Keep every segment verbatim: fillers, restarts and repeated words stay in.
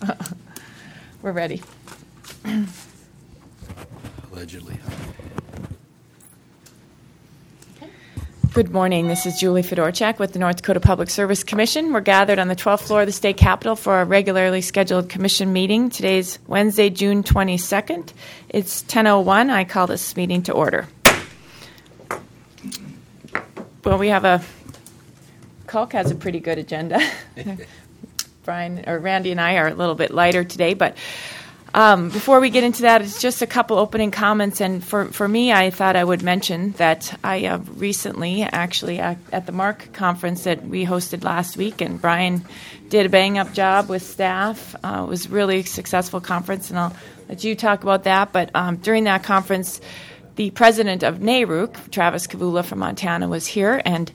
We're ready. Allegedly. Good morning. This is Julie Fedorchak with the North Dakota Public Service Commission. We're gathered on the twelfth floor of the state capitol for a regularly scheduled commission meeting. Today's Wednesday, June twenty-second. It's ten oh one. I call this meeting to order. Well, we have a, Culk has a pretty good agenda. Brian, or Randy and I are a little bit lighter today, but Um, before we get into that, it's just a couple opening comments. And for, for me, I thought I would mention that I uh, recently, actually, at, at the MARC conference that we hosted last week, and Brian did a bang-up job with staff. Uh, it was really a successful conference, and I'll let you talk about that. But um, during that conference, the president of NARUC, Travis Kavula from Montana, was here, and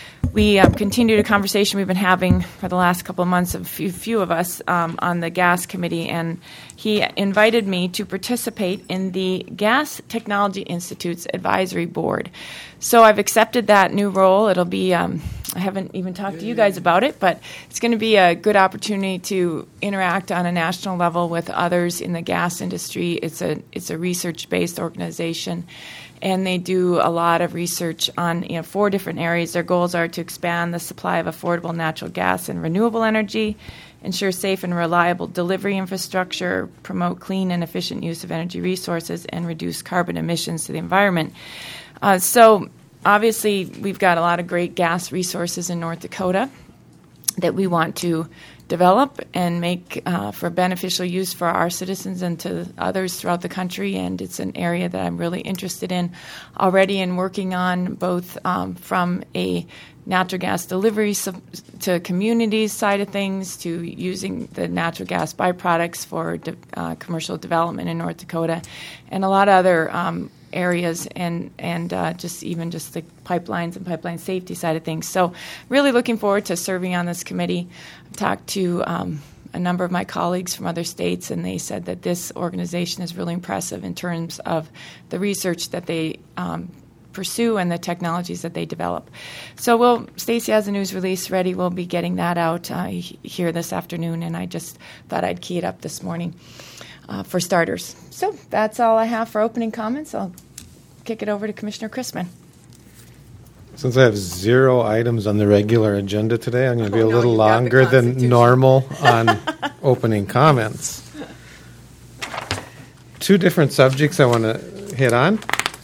we uh, continued a conversation we've been having for the last couple of months, a few, few of us, um, on the gas committee, and he invited me to participate in the Gas Technology Institute's advisory board. So I've accepted that new role. It'll be, um, I haven't even talked to you guys about it, but it's going to be a good opportunity to interact on a national level with others in the gas industry. It's a, it's a research-based organization, and they do a lot of research on, you know, four different areas. Their goals are to expand the supply of affordable natural gas and renewable energy, ensure safe and reliable delivery infrastructure, promote clean and efficient use of energy resources, and reduce carbon emissions to the environment. Uh, so obviously we've got a lot of great gas resources in North Dakota that we want to develop and make uh, for beneficial use for our citizens and to others throughout the country. And it's an area that I'm really interested in already and working on, both um, from a natural gas delivery sub- to communities side of things, to using the natural gas byproducts for de- uh, commercial development in North Dakota, and a lot of other um, areas, and and uh, just even just the pipelines and pipeline safety side of things. So really looking forward to serving on this committee. I've talked to um, a number of my colleagues from other states, and they said that this organization is really impressive in terms of the research that they um, pursue and the technologies that they develop. So we'll, Stacy has a news release ready. We'll be getting that out uh, here this afternoon, and I just thought I'd key it up this morning uh, for starters. So that's all I have for opening comments. I'll kick it over to Commissioner Chrisman. Since I have zero items on the regular agenda today, I'm going to be oh, a no, little longer than normal on opening comments. Two different subjects I want to hit on.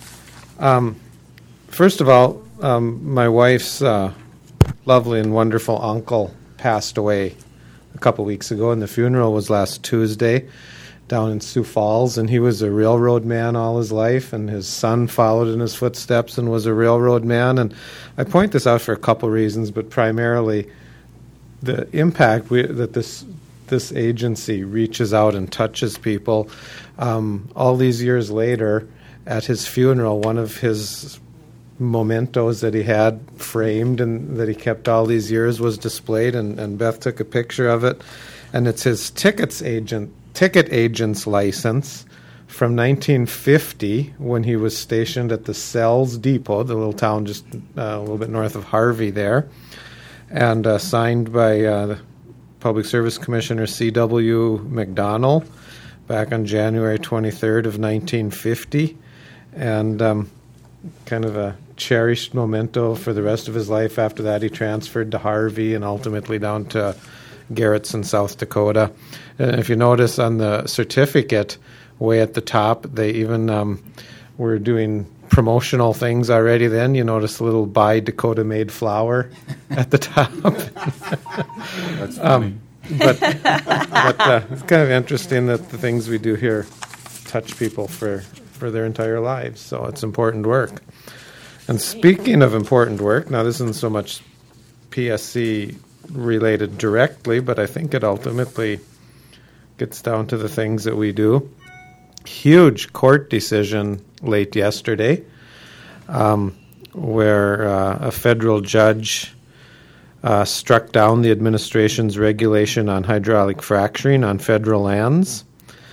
Um, first of all, um, my wife's uh, lovely and wonderful uncle passed away a couple weeks ago, and the funeral was last Tuesday down in Sioux Falls, and he was a railroad man all his life, and his son followed in his footsteps and was a railroad man. And I point this out for a couple reasons, but primarily the impact we, that this this agency reaches out and touches people. Um, all these years later, at his funeral, one of his mementos that he had framed and that he kept all these years was displayed, and, and Beth took a picture of it, and it's his tickets agent ticket agent's license from nineteen fifty, when he was stationed at the Sells Depot, the little town just uh, a little bit north of Harvey there, and uh, signed by uh, the Public Service Commissioner C W McDonnell back on January twenty-third of nineteen fifty, and um, kind of a cherished memento for the rest of his life. After that, he transferred to Harvey and ultimately down to Garrettson, South Dakota. And if you notice on the certificate, way at the top, they even um, were doing promotional things already then. You notice a little Buy Dakota Made flower at the top. That's funny. Um, but but uh, it's kind of interesting that the things we do here touch people for, for their entire lives. So it's important work. And speaking of important work, now this isn't so much P S C related directly, but I think it ultimately gets down to the things that we do. Huge court decision late yesterday um, where uh, a federal judge uh, struck down the administration's regulation on hydraulic fracturing on federal lands.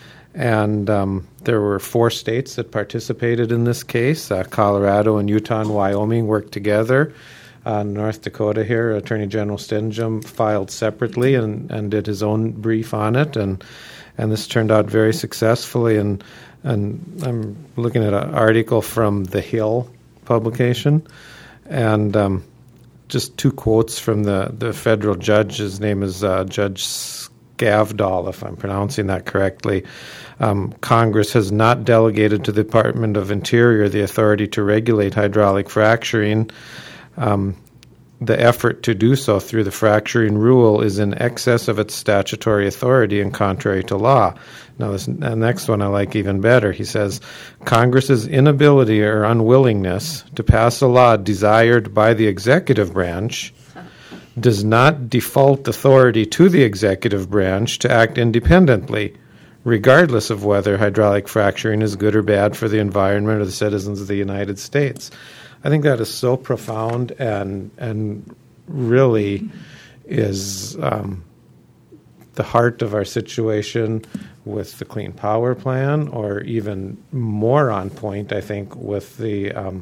And um, there were four states that participated in this case. Uh, Colorado and Utah and Wyoming worked together. uh, North Dakota here, Attorney General Stinjum, filed separately and, and did his own brief on it, and and this turned out very successfully. And and I'm looking at an article from The Hill publication, and um, just two quotes from the, the federal judge. His name is uh, Judge Skavdal, if I'm pronouncing that correctly. Um, Congress has not delegated to the Department of Interior the authority to regulate hydraulic fracturing. Um, the effort to do so through the fracturing rule is in excess of its statutory authority and contrary to law. Now, this the next one I like even better. He says, Congress's inability or unwillingness to pass a law desired by the executive branch does not default authority to the executive branch to act independently, regardless of whether hydraulic fracturing is good or bad for the environment or the citizens of the United States. I think that is so profound and and really is um, the heart of our situation with the Clean Power Plan, or even more on point, I think, with the um,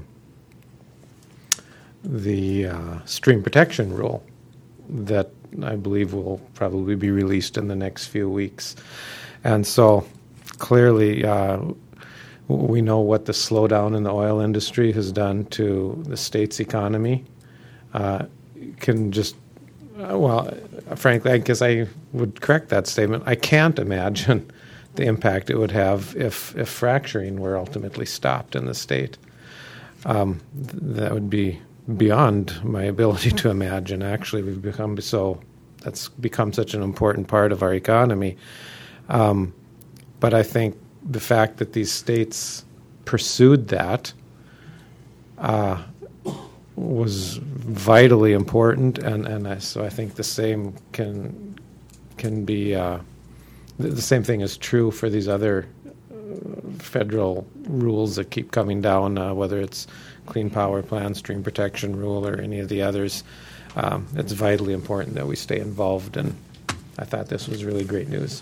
the uh, stream protection rule that I believe will probably be released in the next few weeks. And so clearly uh, we know what the slowdown in the oil industry has done to the state's economy. Uh, can just, uh, well, frankly, I guess I would correct that statement. I can't imagine the impact it would have if, if fracturing were ultimately stopped in the state. Um, th- that would be beyond my ability to imagine. Actually, we've become so, that's become such an important part of our economy. Um, but I think the fact that these states pursued that uh, was vitally important, and, and I, so I think the same can can be uh, the, the same thing is true for these other federal rules that keep coming down, uh, whether it's Clean Power Plan, Stream Protection Rule, or any of the others. Um, it's vitally important that we stay involved, and I thought this was really great news.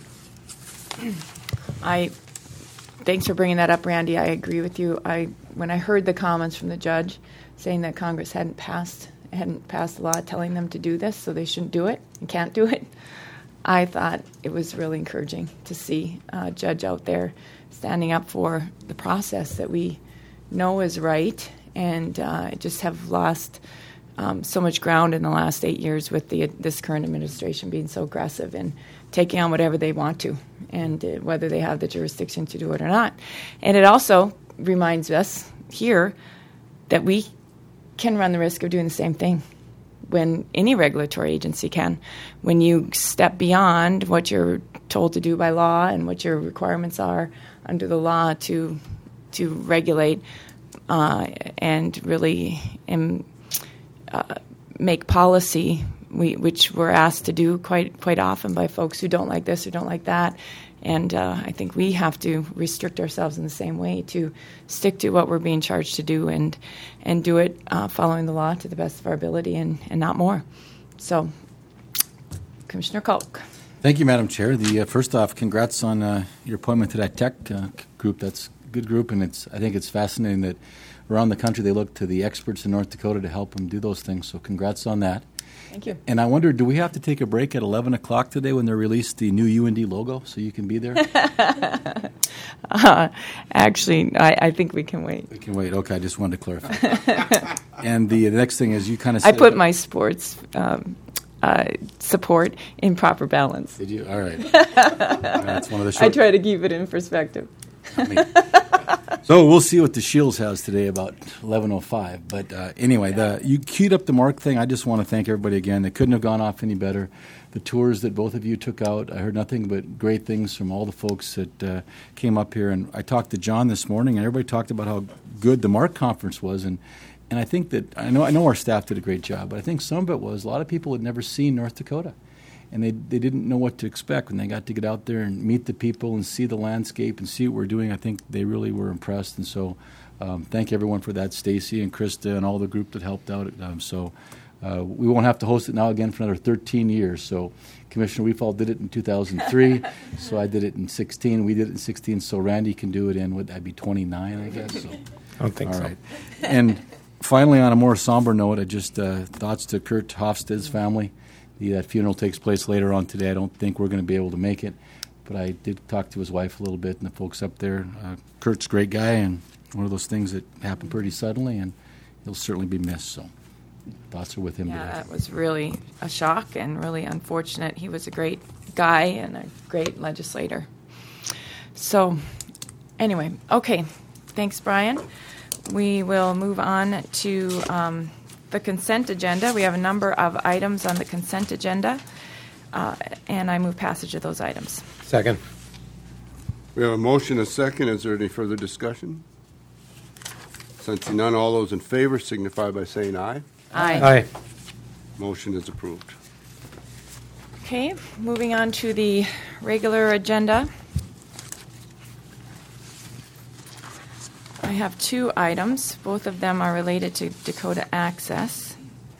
I thanks for bringing that up, Randy. I agree with you. I when I heard the comments from the judge saying that Congress hadn't passed hadn't passed a law telling them to do this, so they shouldn't do it and can't do it, I thought it was really encouraging to see a judge out there standing up for the process that we know is right, and uh, just have lost um, so much ground in the last eight years with the this current administration being so aggressive and taking on whatever they want to, and uh, whether they have the jurisdiction to do it or not. And it also reminds us here that we can run the risk of doing the same thing when any regulatory agency can. When you step beyond what you're told to do by law and what your requirements are under the law to to regulate uh, and really um, uh, make policy, we, which we're asked to do quite quite often by folks who don't like this or don't like that. And uh, I think we have to restrict ourselves in the same way to stick to what we're being charged to do and and do it uh, following the law to the best of our ability and, and not more. So, Commissioner Kalk. Thank you, Madam Chair. The uh, first off, congrats on uh, your appointment to that tech uh, group. That's a good group, and it's I think it's fascinating that around the country they look to the experts in North Dakota to help them do those things. So congrats on that. Thank you. And I wonder, do we have to take a break at eleven o'clock today when they release the new U N D logo so you can be there? uh, actually, I, I think we can wait. We can wait. Okay, I just wanted to clarify. And the, the next thing is you kind of I put my sports um, uh, support in proper balance. Did you? All right. That's one of the short- I try to keep it in perspective. So we'll see what the Shields has today about eleven oh five. But uh, anyway, the, you queued up the Mark thing. I just want to thank everybody again. They couldn't have gone off any better. The tours that both of you took out, I heard nothing but great things from all the folks that uh, came up here. And I talked to John this morning, and everybody talked about how good the Mark conference was. And and I think that I know I know our staff did a great job, but I think some of it was a lot of people had never seen North Dakota. And they they didn't know what to expect when they got to get out there and meet the people and see the landscape and see what we're doing. I think they really were impressed. And so um, thank everyone for that, Stacy and Krista and all the group that helped out. Um, so uh, we won't have to host it now again for another thirteen years. So Commissioner Weefall did it in two thousand three. So I did it in sixteen. We did it in sixteen. So Randy can do it in, would that be twenty-nine, I guess? So, I don't think all so. right. And finally, on a more somber note, I just uh, thoughts to Kurt Hofstede's family. The, that funeral takes place later on today. I don't think we're going to be able to make it, but I did talk to his wife a little bit and the folks up there. Uh, Kurt's a great guy, and one of those things that happened pretty suddenly, and he'll certainly be missed. So thoughts are with him Yeah, today. that was really a shock and really unfortunate. He was a great guy and a great legislator. So anyway, okay. Thanks, Brian. We will move on to um, the consent agenda. We have a number of items on the consent agenda, uh, and I move passage of those items. Second. We have a motion, a second. Is there any further discussion? Sensing none, all those in favor signify by saying aye. Aye. Aye. Motion is approved. Okay, moving on to the regular agenda. I have two items. Both of them are related to Dakota Access.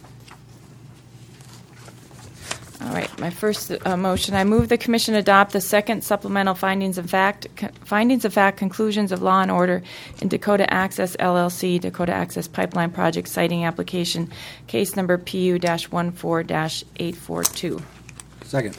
All right, my first uh, motion, I move the Commission adopt the second supplemental findings of fact, co- findings of fact conclusions of law and order in Dakota Access L L C, Dakota Access Pipeline Project Siting Application, case number P U fourteen eight four two. Second.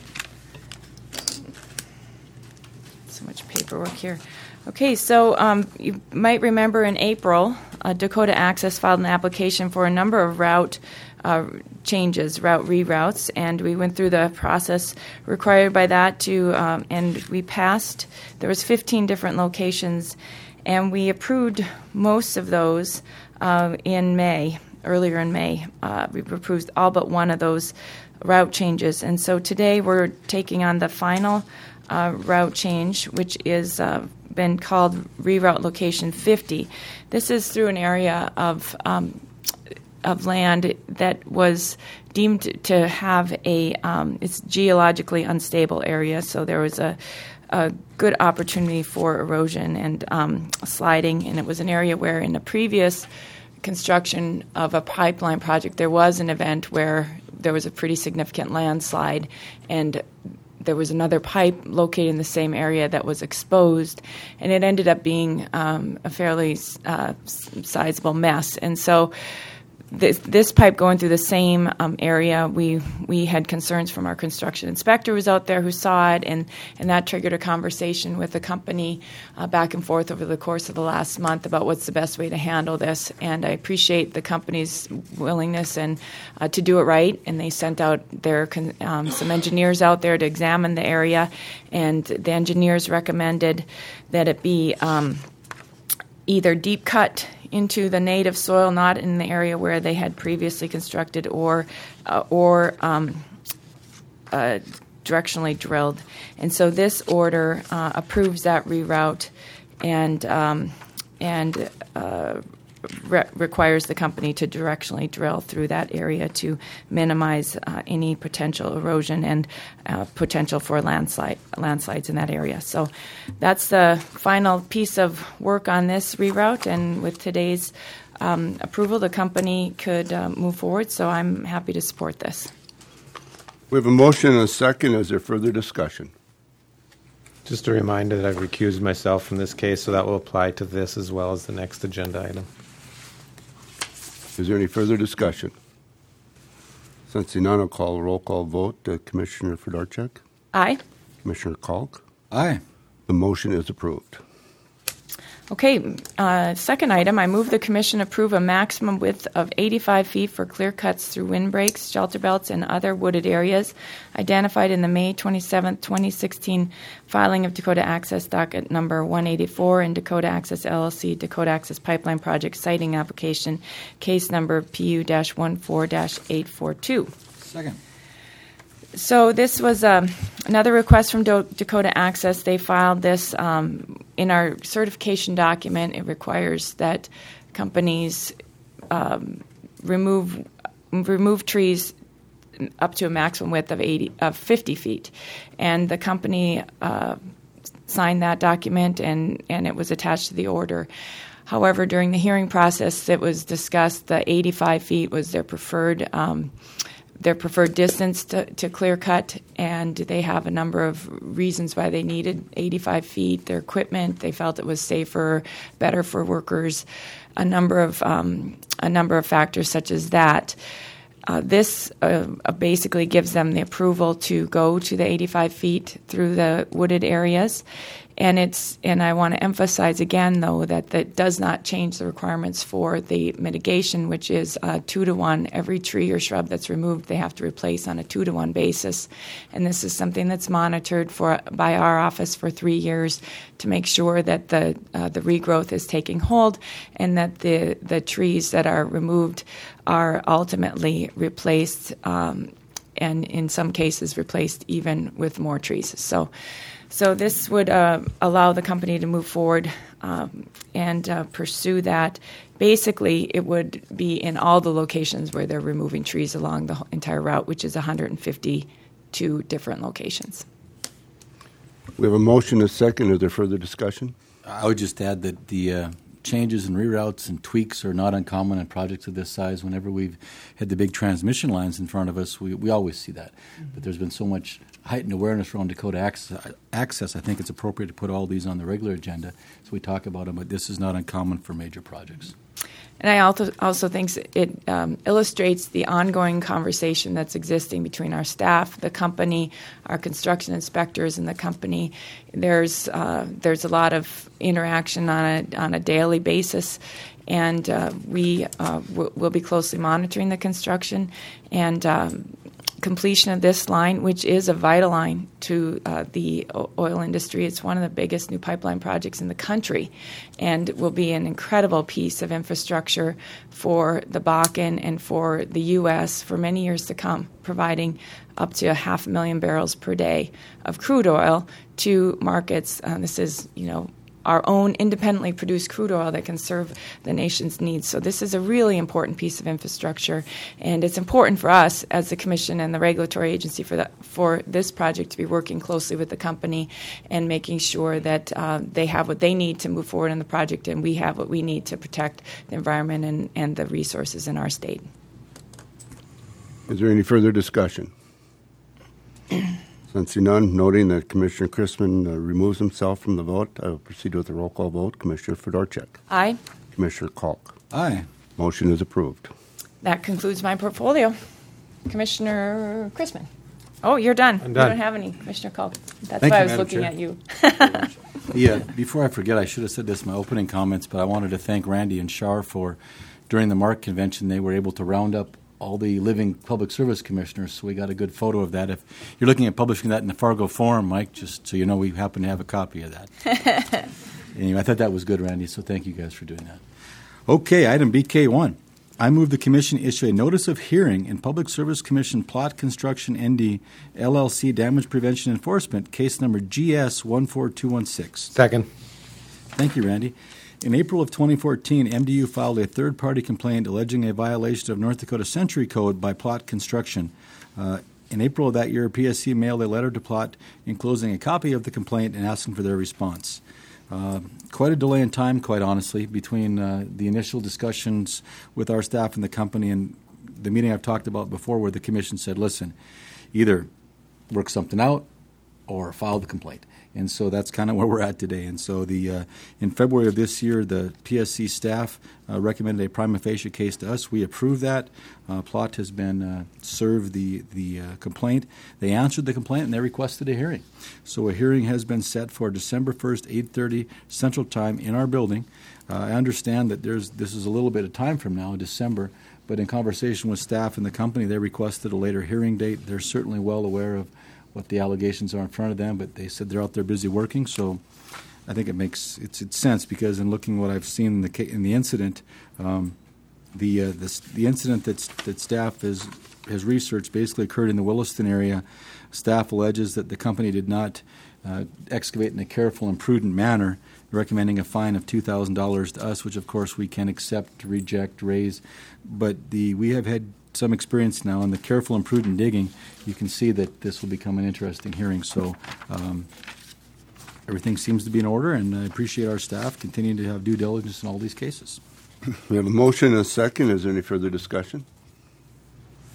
So much paperwork here. Okay, so um, you might remember in April, uh, Dakota Access filed an application for a number of route uh, changes, route reroutes, and we went through the process required by that to, um, and we passed. There was fifteen different locations, and we approved most of those uh, in May, earlier in May. Uh, we approved all but one of those route changes, and so today we're taking on the final uh, route change, which is uh, been called reroute location fifty. This is through an area of um, of land that was deemed to have a um, it's geologically unstable area, so there was a, a good opportunity for erosion and um, sliding, and it was an area where in the previous construction of a pipeline project there was an event where there was a pretty significant landslide, and there was another pipe located in the same area that was exposed, and it ended up being um, a fairly uh, sizable mess. And so this, this pipe going through the same um, area, we we had concerns from our construction inspector who was out there who saw it, and, and that triggered a conversation with the company uh, back and forth over the course of the last month about what's the best way to handle this. And I appreciate the company's willingness and uh, to do it right, and they sent out their con- um, some engineers out there to examine the area, and the engineers recommended that it be um, either deep cut into the native soil, not in the area where they had previously constructed, or uh, or um, uh, directionally drilled. And so this order uh, approves that reroute and um, and uh, re- requires the company to directionally drill through that area to minimize uh, any potential erosion and uh, potential for landslide landslides in that area. So that's the final piece of work on this reroute, and with today's um, approval, the company could uh, move forward. So I'm happy to support this. We have a motion and a second. Is there further discussion? Just a reminder that I've recused myself from this case, so that will apply to this as well as the next agenda item. Is there any further discussion? Sensing none, I'll call a roll call vote. Uh, Commissioner Fedorchak? Aye. Commissioner Kalk? Aye. The motion is approved. Okay, uh, second item, I move the Commission approve a maximum width of eighty-five feet for clear cuts through windbreaks, shelter belts, and other wooded areas identified in the May twenty-seventh, twenty sixteen filing of Dakota Access docket number one eighty-four and Dakota Access L L C Dakota Access Pipeline Project siting application, case number P U fourteen eight four two. Second. So this was um, another request from Do- Dakota Access. They filed this um, in our certification document. It requires that companies um, remove remove trees up to a maximum width of eighty of fifty feet, and the company uh, signed that document, and and it was attached to the order. However, during the hearing process, it was discussed that eighty-five feet was their preferred Um, their preferred distance to, to clear cut, and they have a number of reasons why they needed eighty-five feet. Their equipment, they felt it was safer, better for workers, a number of um, a number of factors such as that. Uh, this uh, basically gives them the approval to go to the eighty-five feet through the wooded areas. And it's and I want to emphasize again, though, that that does not change the requirements for the mitigation, which is uh, two to one. Every tree or shrub that's removed, they have to replace on a two to one basis. And this is something that's monitored for by our office for three years to make sure that the uh, the regrowth is taking hold and that the the trees that are removed are ultimately replaced, um, and in some cases replaced even with more trees. So. So this would uh, allow the company to move forward um, and uh, pursue that. Basically, it would be in all the locations where they're removing trees along the entire route, which is one hundred fifty-two different locations. We have a motion, a second. Is there further discussion? I would just add that the uh, changes and reroutes and tweaks are not uncommon in projects of this size. Whenever we've had the big transmission lines in front of us, we, we always see that. Mm-hmm. But there's been so much heightened awareness around Dakota access, access, I think it's appropriate to put all these on the regular agenda so we talk about them, but this is not uncommon for major projects. And I also, also think it um, illustrates the ongoing conversation that's existing between our staff, the company, our construction inspectors, and the company. There's uh, there's a lot of interaction on a on a daily basis, and uh, we uh, w- will be closely monitoring the construction and um, completion of this line, which is a vital line to uh, the o- oil industry. It's one of the biggest new pipeline projects in the country and will be an incredible piece of infrastructure for the Bakken and for the U S for many years to come, providing up to a half a million barrels per day of crude oil to markets. Uh, this is, you know, our own independently produced crude oil that can serve the nation's needs. So this is a really important piece of infrastructure, and it's important for us as the Commission and the regulatory agency for the, for this project to be working closely with the company and making sure that uh, they have what they need to move forward in the project, and we have what we need to protect the environment and, and the resources in our state. Is there any further discussion? Since none, noting that Commissioner Chrisman uh, removes himself from the vote, I will proceed with the roll call vote. Commissioner Fedorchak. Aye. Commissioner Kalk. Aye. Motion is approved. That concludes my portfolio. Commissioner Chrisman. Oh, you're done. I'm done. You don't have any, Commissioner Kalk. That's Thank why you, I was Madam looking Chair. at you. Yeah, before I forget, I should have said this in my opening comments, but I wanted to thank Randy and Shar for, during the MARC convention, they were able to round up all the living public service commissioners, so we got a good photo of that. If you're looking at publishing that in the Fargo Forum, Mike, just so you know, we happen to have a copy of that. Anyway, I thought that was good, Randy, so thank you guys for doing that. Okay, item B K one. I move the Commission issue a notice of hearing in Public Service Commission Plot Construction N D L L C Damage Prevention Enforcement, case number G S one four two one six. Second. Thank you, Randy. In April of twenty fourteen, M D U filed a third-party complaint alleging a violation of North Dakota Century Code by Plot Construction. Uh, in April of that year, P S C mailed a letter to Plot enclosing a copy of the complaint and asking for their response. Uh, quite a delay in time, quite honestly, between uh, the initial discussions with our staff and the company and the meeting I've talked about before where the Commission said, listen, either work something out or file the complaint. And so that's kind of where we're at today. And so the uh, in February of this year, the P S C staff uh, recommended a prima facie case to us. We approved that. Uh, Plot has been uh, served the the uh, complaint. They answered the complaint and they requested a hearing. So a hearing has been set for December first, eight thirty Central Time in our building. Uh, I understand that there's this is a little bit of time from now, December. But in conversation with staff and the company, they requested a later hearing date. They're certainly well aware of what the allegations are in front of them, but they said they're out there busy working. So I think it makes it's, it's sense because in looking what I've seen in the in the incident, um, the, uh, the the incident that's, that staff has has researched basically occurred in the Williston area. Staff alleges that the company did not uh, excavate in a careful and prudent manner, recommending a fine of two thousand dollars to us, which of course we can accept, reject, raise. But the we have had some experience now in the careful and prudent digging. You can see that this will become an interesting hearing. So um, everything seems to be in order, and I appreciate our staff continuing to have due diligence in all these cases. We have a motion and a second. Is there any further discussion?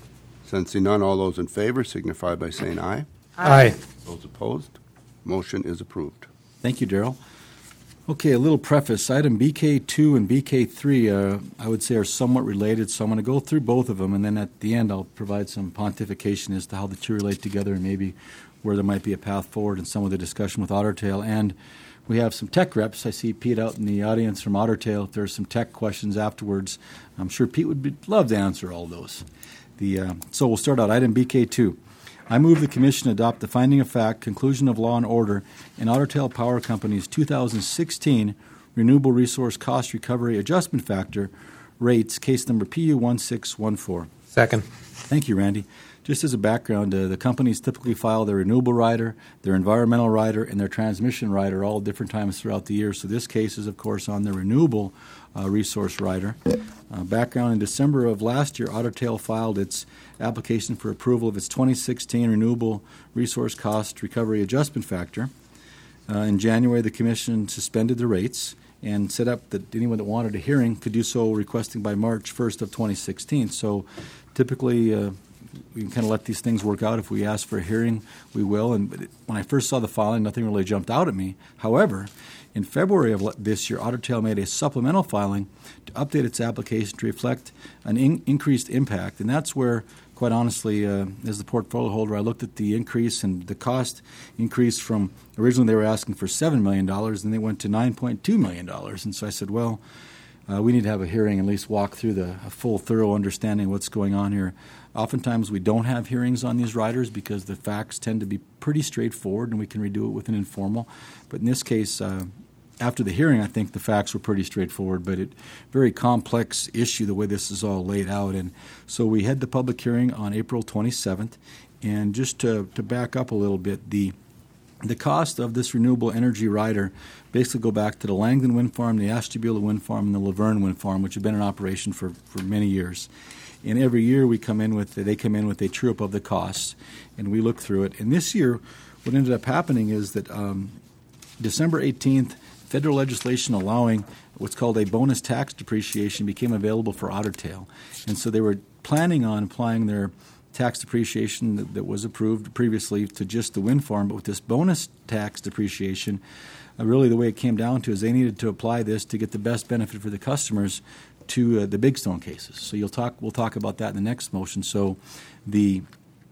Sensing none, all those in favor signify by saying aye. Aye. Those opposed, motion is approved. Thank you, Darrell. Okay, a little preface. Item B K two and B K three, uh, I would say, are somewhat related, so I'm going to go through both of them, and then at the end I'll provide some pontification as to how the two relate together and maybe where there might be a path forward in some of the discussion with Otter Tail. And we have some tech reps. I see Pete out in the audience from Otter Tail. If there's some tech questions afterwards, I'm sure Pete would be, love to answer all those. The uh, So we'll start out. Item B K two. I move the Commission adopt the finding of fact, conclusion of law and order in Otter Tail Power Company's two thousand sixteen Renewable Resource Cost Recovery Adjustment Factor rates, case number P U one six one four. Second. Thank you, Randy. Just as a background, uh, the companies typically file their renewable rider, their environmental rider, and their transmission rider all different times throughout the year. So this case is, of course, on the renewable uh, resource rider. Uh, background, in December of last year, Otter Tail filed its application for approval of its twenty sixteen Renewable Resource Cost Recovery Adjustment Factor. Uh, in January, the Commission suspended the rates and set up that anyone that wanted a hearing could do so requesting by March first of twenty sixteen. So typically, uh, we can kind of let these things work out. If we ask for a hearing, we will. And when I first saw the filing, nothing really jumped out at me. However, in February of this year, Otter Tail made a supplemental filing to update its application to reflect an in- increased impact. And that's where, quite honestly, uh, as the portfolio holder, I looked at the increase, and the cost increased from originally they were asking for seven million dollars, and they went to nine point two million dollars. And so I said, well, uh, we need to have a hearing and at least walk through the a full, thorough understanding of what's going on here. Oftentimes we don't have hearings on these riders because the facts tend to be pretty straightforward and we can redo it with an informal. But in this case, uh, after the hearing, I think the facts were pretty straightforward, but it very complex issue the way this is all laid out. And so we had the public hearing on April twenty-seventh. And just to, to back up a little bit, the the cost of this renewable energy rider basically go back to the Langdon Wind Farm, the Ashtabula Wind Farm, and the Laverne Wind Farm, which have been in operation for, for many years. And every year we come in with they come in with a true-up of the costs, and we look through it. And this year, what ended up happening is that um, December eighteenth, federal legislation allowing what's called a bonus tax depreciation became available for Otter Tail. And so they were planning on applying their tax depreciation that, that was approved previously to just the wind farm, but with this bonus tax depreciation, uh, really the way it came down to is they needed to apply this to get the best benefit for the customers to uh, the Big Stone cases. So you'll talk. We'll talk about that in the next motion. So the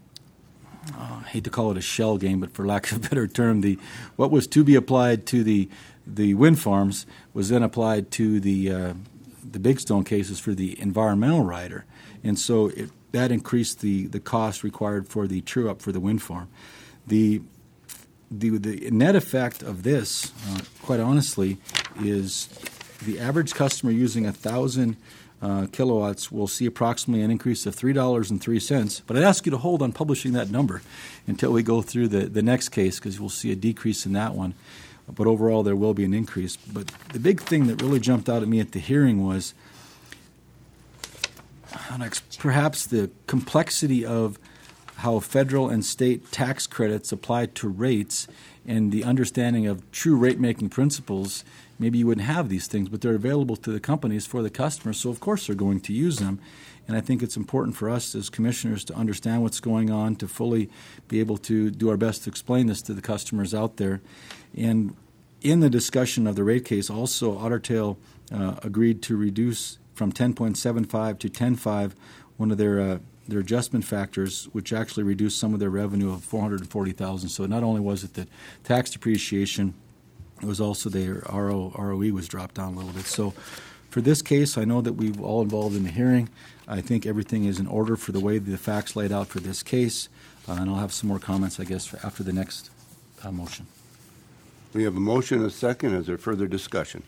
uh, I hate to call it a shell game, but for lack of a better term, the what was to be applied to the the wind farms was then applied to the uh, the Big Stone cases for the environmental rider, and so it, that increased the, the cost required for the true up for the wind farm. The the the net effect of this, uh, quite honestly, is the average customer using a thousand uh, kilowatts will see approximately an increase of three dollars and three cents. But I'd ask you to hold on publishing that number until we go through the, the next case, because we'll see a decrease in that one. But overall, there will be an increase. But the big thing that really jumped out at me at the hearing was perhaps the complexity of how federal and state tax credits apply to rates and the understanding of true rate-making principles. Maybe you wouldn't have these things, but they're available to the companies for the customers, so of course they're going to use them. And I think it's important for us as commissioners to understand what's going on, to fully be able to do our best to explain this to the customers out there. And in the discussion of the rate case, also Otter Tail uh, agreed to reduce from ten point seven five to ten point five one of their uh, their adjustment factors, which actually reduced some of their revenue of four hundred forty thousand dollars. So not only was it the tax depreciation, it was also their R O, R O E was dropped down a little bit. So for this case, I know that we've all involved in the hearing. I think everything is in order for the way the facts laid out for this case. Uh, and I'll have some more comments, I guess, for after the next uh, motion. We have a motion and a second. Is there further discussion?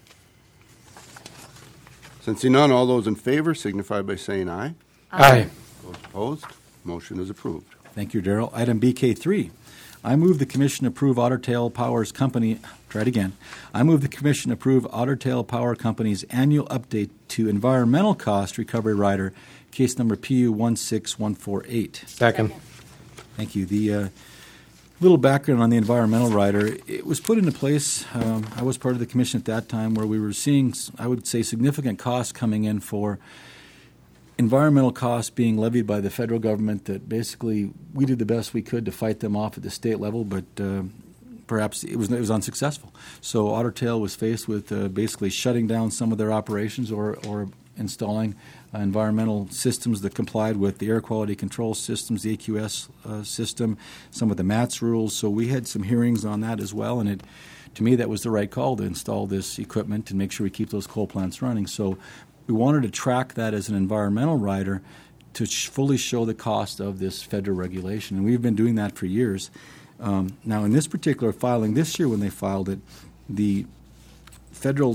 Since none, all those in favor signify by saying aye. Aye. Those opposed, motion is approved. Thank you, Darrell. Item B K three. I move the Commission approve Otter Tail Power's Company, try it again. I move the Commission approve Otter Tail Power Company's annual update to environmental cost recovery rider, case number P U one six one four eight. Second. Thank you. The uh, little background on the environmental rider, it was put into place, um, I was part of the Commission at that time, where we were seeing, I would say, significant costs coming in for environmental costs being levied by the federal government that basically we did the best we could to fight them off at the state level, but uh, perhaps it was it was unsuccessful. So Otter Tail was faced with uh, basically shutting down some of their operations or, or installing uh, environmental systems that complied with the air quality control systems, the A Q S uh, system, some of the MATS rules. So we had some hearings on that as well, and it, to me, that was the right call to install this equipment and make sure we keep those coal plants running. So we wanted to track that as an environmental rider to sh- fully show the cost of this federal regulation, and we've been doing that for years. Um, now, in this particular filing this year when they filed it, the federal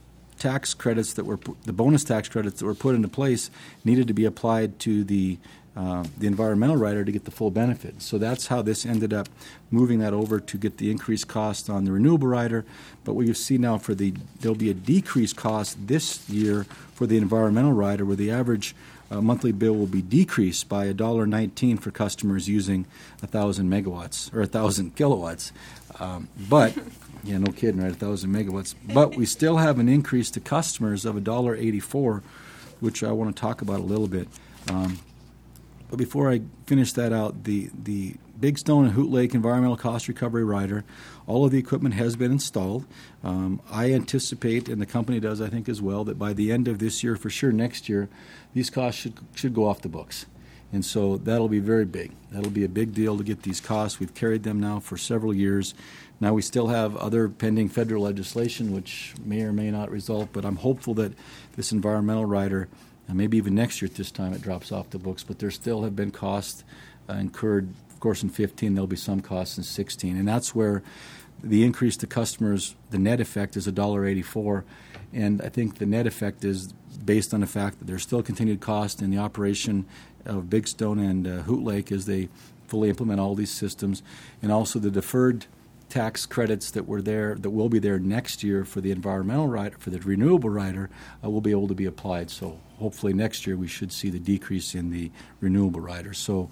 tax credits that were, pu- the bonus tax credits that were put into place needed to be applied to the uh, the environmental rider to get the full benefit. So that's how this ended up moving that over to get the increased cost on the renewable rider. But what you see now for the, there'll be a decreased cost this year for the environmental rider where the average uh, monthly bill will be decreased by one dollar nineteen for customers using one thousand megawatts or one thousand kilowatts. Um, but, yeah, no kidding, right, one thousand megawatts. But we still have an increase to customers of one dollar eighty-four, which I want to talk about a little bit. Um, but before I finish that out, the, the Big Stone and Hoot Lake Environmental Cost Recovery Rider, all of the equipment has been installed. Um, I anticipate, and the company does, I think, as well, that by the end of this year, for sure next year, these costs should should go off the books. And so that'll be very big. That'll be a big deal to get these costs. We've carried them now for several years. Now we still have other pending federal legislation, which may or may not result, but I'm hopeful that this environmental rider, and maybe even next year at this time, it drops off the books. But there still have been costs uh, incurred. Of course, in fifteen, there'll be some costs in sixteen. And that's where the increase to customers, the net effect is one dollar eighty-four. And I think the net effect is based on the fact that there's still continued cost in the operation of Big Stone and uh, Hoot Lake as they fully implement all these systems. And also the deferred tax credits that were there, that will be there next year for the environmental rider, for the renewable rider, uh, will be able to be applied. So hopefully next year we should see the decrease in the renewable rider. So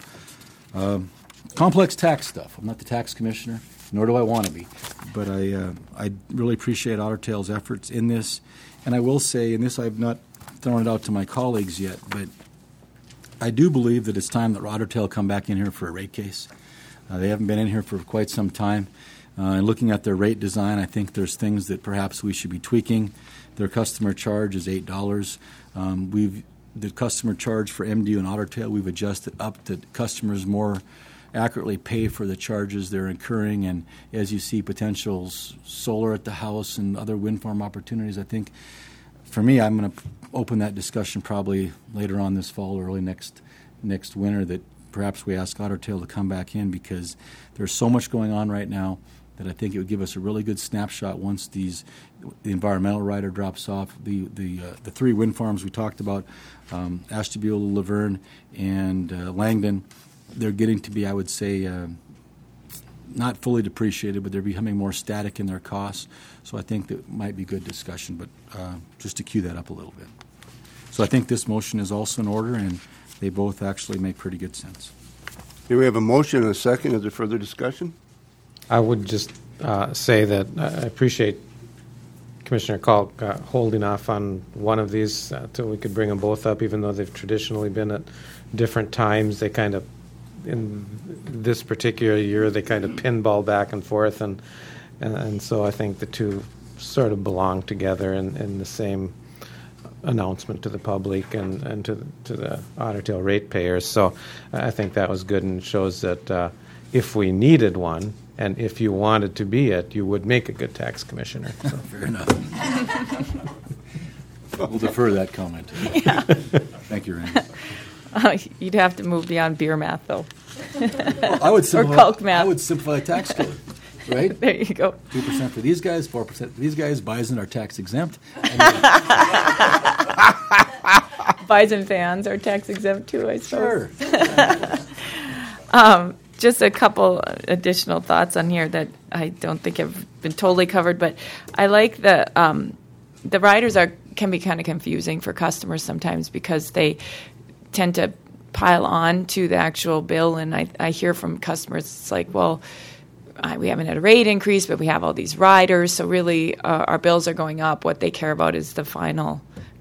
um, complex tax stuff. I'm not the tax commissioner, nor do I want to be. But I uh, I really appreciate Otter Tail's efforts in this. And I will say, and this I've not thrown it out to my colleagues yet, but I do believe that it's time that Otter Tail come back in here for a rate case. Uh, they haven't been in here for quite some time. Uh, and looking at their rate design, I think there's things that perhaps we should be tweaking. Their customer charge is eight dollars. Um, we've the customer charge for M D U and Otter Tail, we've adjusted up to customers more accurately pay for the charges they're incurring. And as you see potential s- solar at the house and other wind farm opportunities, I think for me, I'm going to open that discussion probably later on this fall or early next next winter, that perhaps we ask Otter Tail to come back in, because there's so much going on right now that I think it would give us a really good snapshot once these the environmental rider drops off. The the uh, the three wind farms we talked about, um, Ashtabula, Laverne, and uh, Langdon, they're getting to be, I would say, uh, not fully depreciated, but they're becoming more static in their costs. So I think that might be good discussion, but uh, just to cue that up a little bit. So I think this motion is also in order, and they both actually make pretty good sense. Here we have a motion and a second. Is there further discussion? I would just uh, say that I appreciate Commissioner Kalk uh, holding off on one of these until uh, we could bring them both up, even though they've traditionally been at different times. They kind of, in this particular year, they kind of pinball back and forth, and and, and so I think the two sort of belong together in, in the same announcement to the public and, and to, the, to the Otter Tail ratepayers. So I think that was good and shows that uh, if we needed one, and if you wanted to be it, you would make a good tax commissioner. So. Fair enough. We'll defer that comment. Yeah. Thank you, Randy. Uh, you'd have to move beyond beer math, though. Well, I would simplify, or Kalk math. I would simplify the tax code, right? There you go. two percent for these guys, four percent for these guys. Bison are tax exempt. Bison fans are tax exempt too, I suppose. Sure. um, just a couple additional thoughts on here that I don't think have been totally covered, but I like the um, the riders are can be kind of confusing for customers sometimes because they tend to pile on to the actual bill, and I, I hear from customers, it's like, well, I, we haven't had a rate increase, but we have all these riders, so really uh, our bills are going up. What they care about is the final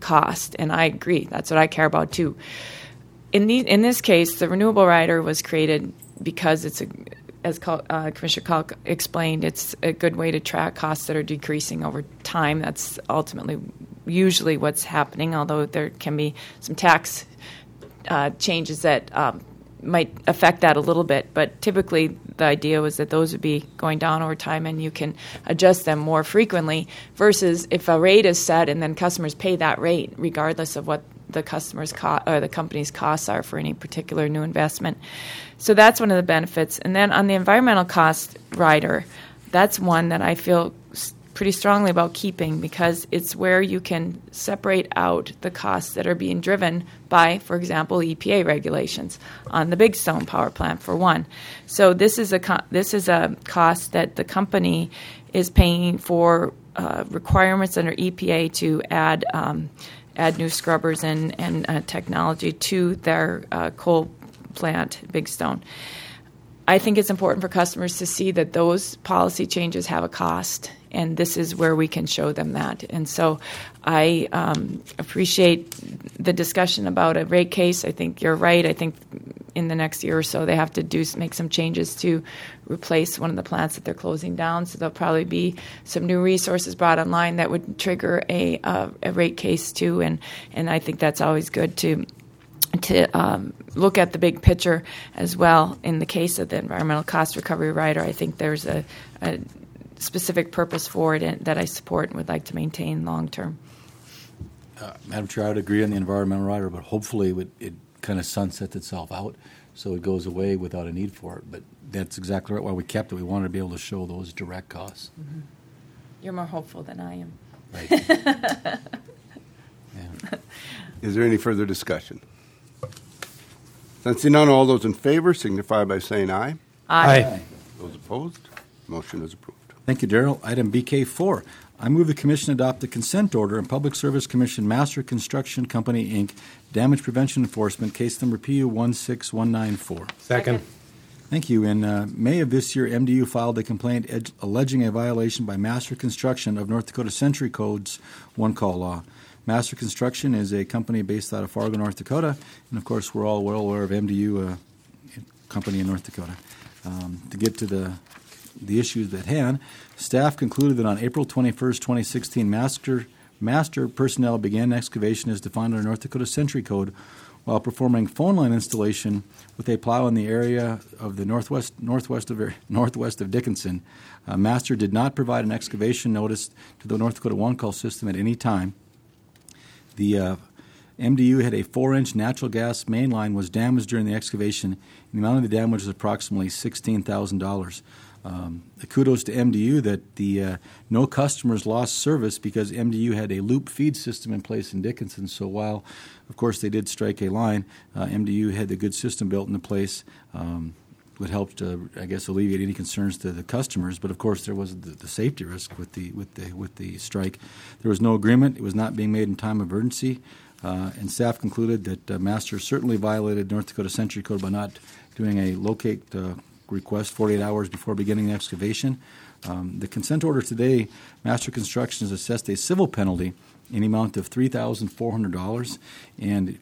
cost. And I agree. That's what I care about too. In the in this case, the renewable rider was created because it's a, as uh, Commissioner Kalk explained, it's a good way to track costs that are decreasing over time. That's ultimately usually what's happening, although there can be some tax uh, changes that um, might affect that a little bit. But typically the idea was that those would be going down over time and you can adjust them more frequently versus if a rate is set and then customers pay that rate regardless of what the customer's co- or the company's costs are for any particular new investment. So that's one of the benefits. And then on the environmental cost rider, that's one that I feel pretty strongly about keeping because it's where you can separate out the costs that are being driven by, for example, E P A regulations on the Big Stone power plant, for one. So this is a co- this is a cost that the company is paying for uh, requirements under E P A to add um, add new scrubbers and, and uh, technology to their uh, coal plant, Big Stone. I think it's important for customers to see that those policy changes have a cost, and this is where we can show them that. And so I um, appreciate the discussion about a rate case. I think you're right. I think in the next year or so they have to do make some changes to replace one of the plants that they're closing down. So there'll probably be some new resources brought online that would trigger a, uh, a rate case too. And, and I think that's always good to to um, look at the big picture as well. In the case of the environmental cost recovery rider, I think there's a, a specific purpose for it and that I support and would like to maintain long term. Uh, Madam Chair, I would agree on the environmental rider, but hopefully it, would, it kind of sunsets itself out so it goes away without a need for it. But that's exactly right why we kept it. We wanted to be able to show those direct costs. Mm-hmm. You're more hopeful than I am. Right. Yeah. Is there any further discussion? Sensing none, all those in favor signify by saying aye. Aye. Aye. Those opposed, motion is approved. Thank you, Darrell. Item B K four. I move the Commission adopt the consent order and Public Service Commission Master Construction Company, Incorporated Damage Prevention Enforcement, case number P U one six one nine four. Second. Thank you. In uh, May of this year, M D U filed a complaint ed- alleging a violation by Master Construction of North Dakota Century Code's one-call law. Master Construction is a company based out of Fargo, North Dakota, and of course we're all well aware of M D U, uh, company in North Dakota. Um, to get to the the issues at hand, staff concluded that on April twenty-first, twenty sixteen, master master personnel began excavation as defined under North Dakota Century Code while performing phone line installation with a plow in the area of the northwest northwest of northwest of Dickinson. Uh, master did not provide an excavation notice to the North Dakota One Call system at any time. The uh, M D U had a four-inch natural gas main line was damaged during the excavation, and the amount of the damage was approximately sixteen thousand dollars. Um, kudos to M D U that the uh, no customers lost service because M D U had a loop feed system in place in Dickinson. So while, of course, they did strike a line, uh, M D U had the good system built into place. Um, would help to, I guess, alleviate any concerns to the customers. But of course, there was the, the safety risk with the with the with the strike. There was no agreement; it was not being made in time of urgency, uh, and staff concluded that uh, Master certainly violated North Dakota Century Code by not doing a locate uh, request forty-eight hours before beginning the excavation. Um, the consent order today, Master Construction has assessed a civil penalty in the amount of three thousand four hundred dollars, and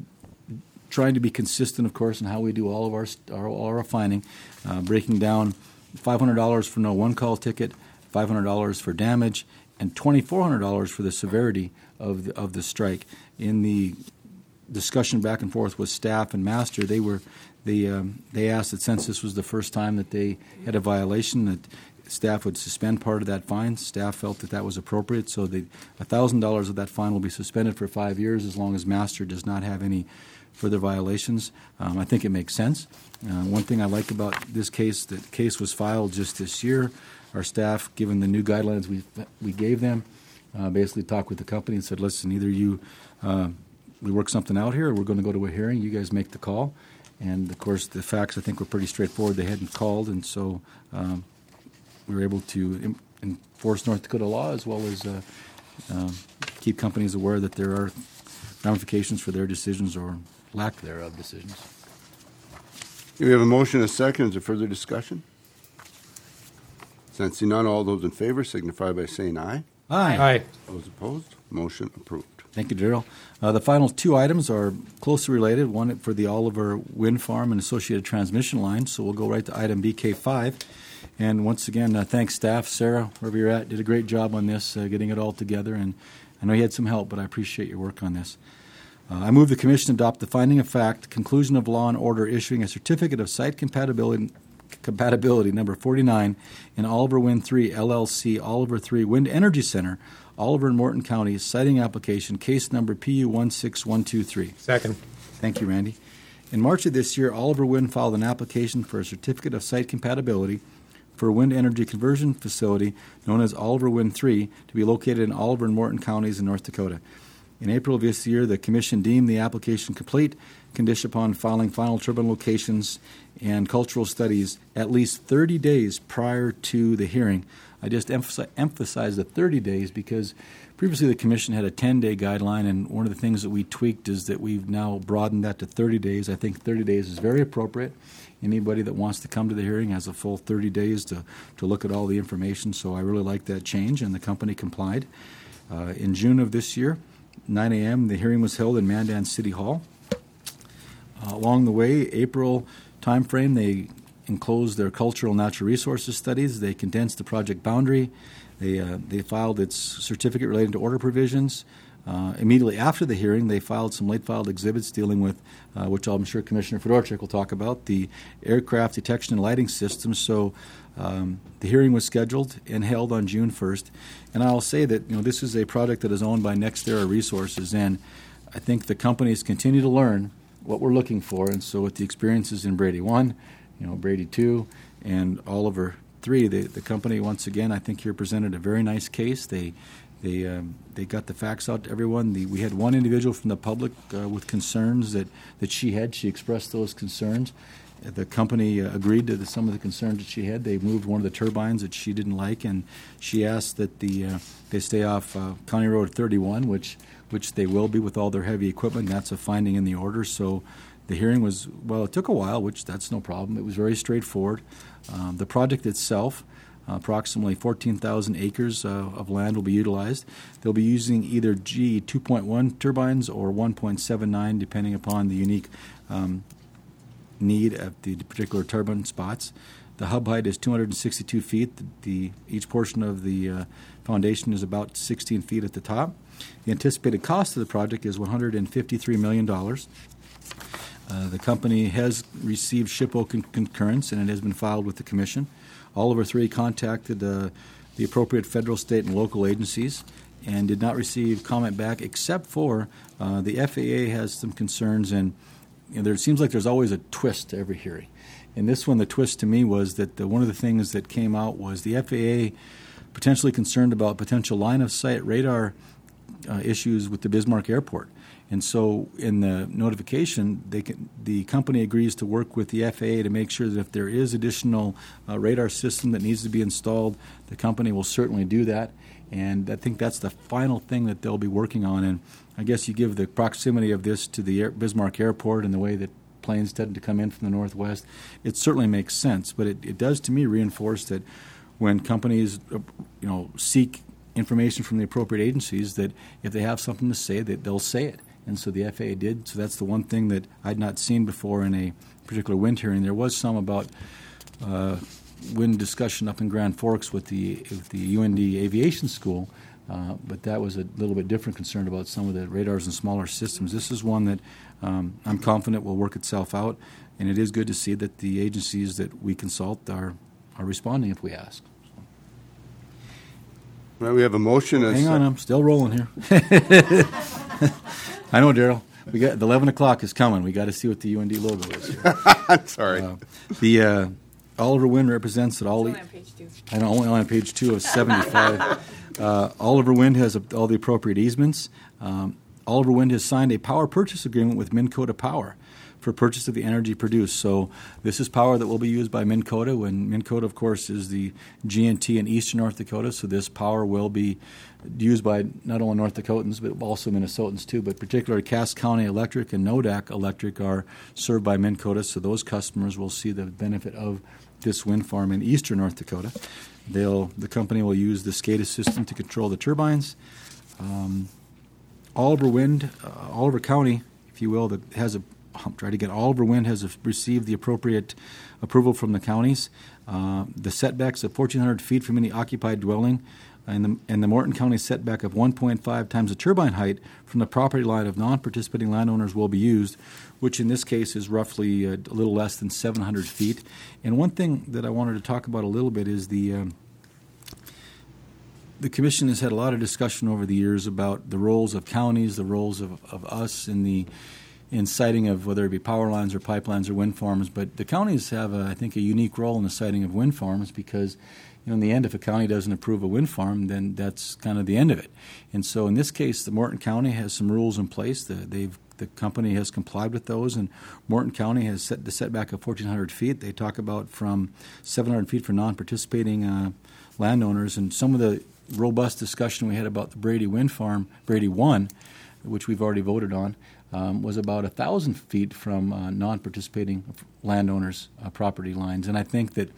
trying to be consistent, of course, in how we do all of our our, all our fining, uh, breaking down five hundred dollars for no one-call ticket, five hundred dollars for damage, and twenty-four hundred dollars for the severity of the, of the strike. In the discussion back and forth with staff and Master, they were they um, they asked that since this was the first time that they had a violation, that staff would suspend part of that fine. Staff felt that that was appropriate, so the one thousand dollars of that fine will be suspended for five years as long as Master does not have any further violations. Um, I think it makes sense. Uh, one thing I like about this case, the case was filed just this year. Our staff, given the new guidelines we we gave them, uh, basically talked with the company and said, listen, either you, uh, we work something out here or we're going to go to a hearing. You guys make the call. And, of course, the facts, I think, were pretty straightforward. They hadn't called, and so um, we were able to im- enforce North Dakota law as well as uh, uh, keep companies aware that there are ramifications for their decisions or lack thereof decisions. We have a motion and a second. Is there further discussion? Sensing none, all those in favor signify by saying aye. Aye. Aye. Those opposed, motion approved. Thank you, Daryl. Uh, the final two items are closely related, one for the Oliver Wind Farm and associated transmission line, so we'll go right to item B K five. And once again, uh, thanks staff. Sarah, wherever you're at, did a great job on this, uh, getting it all together, and I know you had some help, but I appreciate your work on this. Uh, I move the Commission adopt the finding of fact, conclusion of law and order issuing a certificate of site compatibility compatibility number forty-nine in Oliver Wind three L L C Oliver three Wind Energy Center, Oliver and Morton Counties, citing application case number P U one six one two three. Second. Thank you, Randy. In March of this year, Oliver Wind filed an application for a certificate of site compatibility for a wind energy conversion facility known as Oliver Wind three to be located in Oliver and Morton Counties in North Dakota. In April of this year, the Commission deemed the application complete, conditioned upon filing final turbine locations and cultural studies at least thirty days prior to the hearing. I just emphasize, emphasize the thirty days because previously the Commission had a ten-day guideline, and one of the things that we tweaked is that we've now broadened that to thirty days. I think thirty days is very appropriate. Anybody that wants to come to the hearing has a full thirty days to, to look at all the information, so I really like that change, and the company complied. Uh, in June of this year, nine a.m., the hearing was held in Mandan City Hall. Uh, along the way, April timeframe, they enclosed their cultural natural resources studies. They condensed the project boundary. They uh, they filed its certificate relating to order provisions. Uh, immediately after the hearing, they filed some late-filed exhibits dealing with, uh, which I'm sure Commissioner Fedorchik will talk about, the aircraft detection and lighting systems. So um, the hearing was scheduled and held on June first. And I'll say that you know this is a project that is owned by NextEra Resources, and I think the companies continue to learn what we're looking for. And so with the experiences in Brady one, you know Brady two, and Oliver three, the, the company once again I think here presented a very nice case. They They um, they got the facts out to everyone. The, we had one individual from the public uh, with concerns that, that she had. She expressed those concerns. The company uh, agreed to the, some of the concerns that she had. They moved one of the turbines that she didn't like, and she asked that the uh, they stay off uh, County Road thirty-one, which which they will be with all their heavy equipment. That's a finding in the order. So the hearing was, well, it took a while, which that's no problem. It was very straightforward. Um, the project itself, Uh, approximately fourteen thousand acres uh, of land will be utilized. They'll be using either G two point one turbines or one point seven nine, depending upon the unique um, need of the particular turbine spots. The hub height is two hundred sixty-two feet. The, the each portion of the uh, foundation is about sixteen feet at the top. The anticipated cost of the project is one hundred fifty-three million dollars. Uh, the company has received SHPO con- concurrence, and it has been filed with the Commission. Oliver three contacted uh, the appropriate federal, state, and local agencies and did not receive comment back, except for uh, the F A A has some concerns, and you know, there seems like there's always a twist to every hearing. In this one, the twist to me was that the, one of the things that came out was the F A A potentially concerned about potential line-of-sight radar uh, issues with the Bismarck Airport. And so in the notification, they can, the company agrees to work with the F A A to make sure that if there is additional uh, radar system that needs to be installed, the company will certainly do that. And I think that's the final thing that they'll be working on. And I guess you give the proximity of this to the Air, Bismarck Airport and the way that planes tend to come in from the northwest, it certainly makes sense. But it, it does, to me, reinforce that when companies uh, you know, seek information from the appropriate agencies, that if they have something to say, that they'll say it. And so the F A A did. So that's the one thing that I'd not seen before in a particular wind hearing. There was some about uh, wind discussion up in Grand Forks with the with the U N D Aviation School, uh, but that was a little bit different concern about some of the radars and smaller systems. This is one that um, I'm confident will work itself out, and it is good to see that the agencies that we consult are, are responding if we ask. Well, we have a motion. Hang on, I'm still rolling here. I know, Daryl. We got the eleven o'clock is coming. We got to see what the U N D logo is here. Sorry. Uh, the uh, Oliver Wind represents that all. It's only on page two. I know, only on page two of seventy-five. uh, Oliver Wind has a, all the appropriate easements. Um, Oliver Wind has signed a power purchase agreement with Minkota Power for purchase of the energy produced. So this is power that will be used by Minkota. When Minkota, of course, is the G and T in eastern North Dakota. So this power will be used by not only North Dakotans, but also Minnesotans too. But particularly Cass County Electric and Nodak Electric are served by Minkota. So those customers will see the benefit of this wind farm in eastern North Dakota. They'll the company will use the SCADA system to control the turbines. Um, Oliver Wind, uh, Oliver County, if you will, that has a, I'll try to get, Oliver Wind has a, received the appropriate approval from the counties. Uh, the setbacks of fourteen hundred feet from any occupied dwelling, and the, and the Morton County setback of one point five times the turbine height from the property line of non-participating landowners will be used, which in this case is roughly a, a little less than seven hundred feet. And one thing that I wanted to talk about a little bit is the um, the commission has had a lot of discussion over the years about the roles of counties, the roles of, of us in the in siting of whether it be power lines or pipelines or wind farms. But the counties have, a, I think, a unique role in the siting of wind farms because, you know, in the end, if a county doesn't approve a wind farm, then that's kind of the end of it. And so in this case, the Morton County has some rules in place. The, they've the company has complied with those, and Morton County has set the setback of fourteen hundred feet. They talk about from seven hundred feet for non-participating uh, landowners, and some of the robust discussion we had about the Brady Wind Farm, Brady One, which we've already voted on, um, was about a thousand feet from uh, non-participating landowners' uh, property lines. And I think that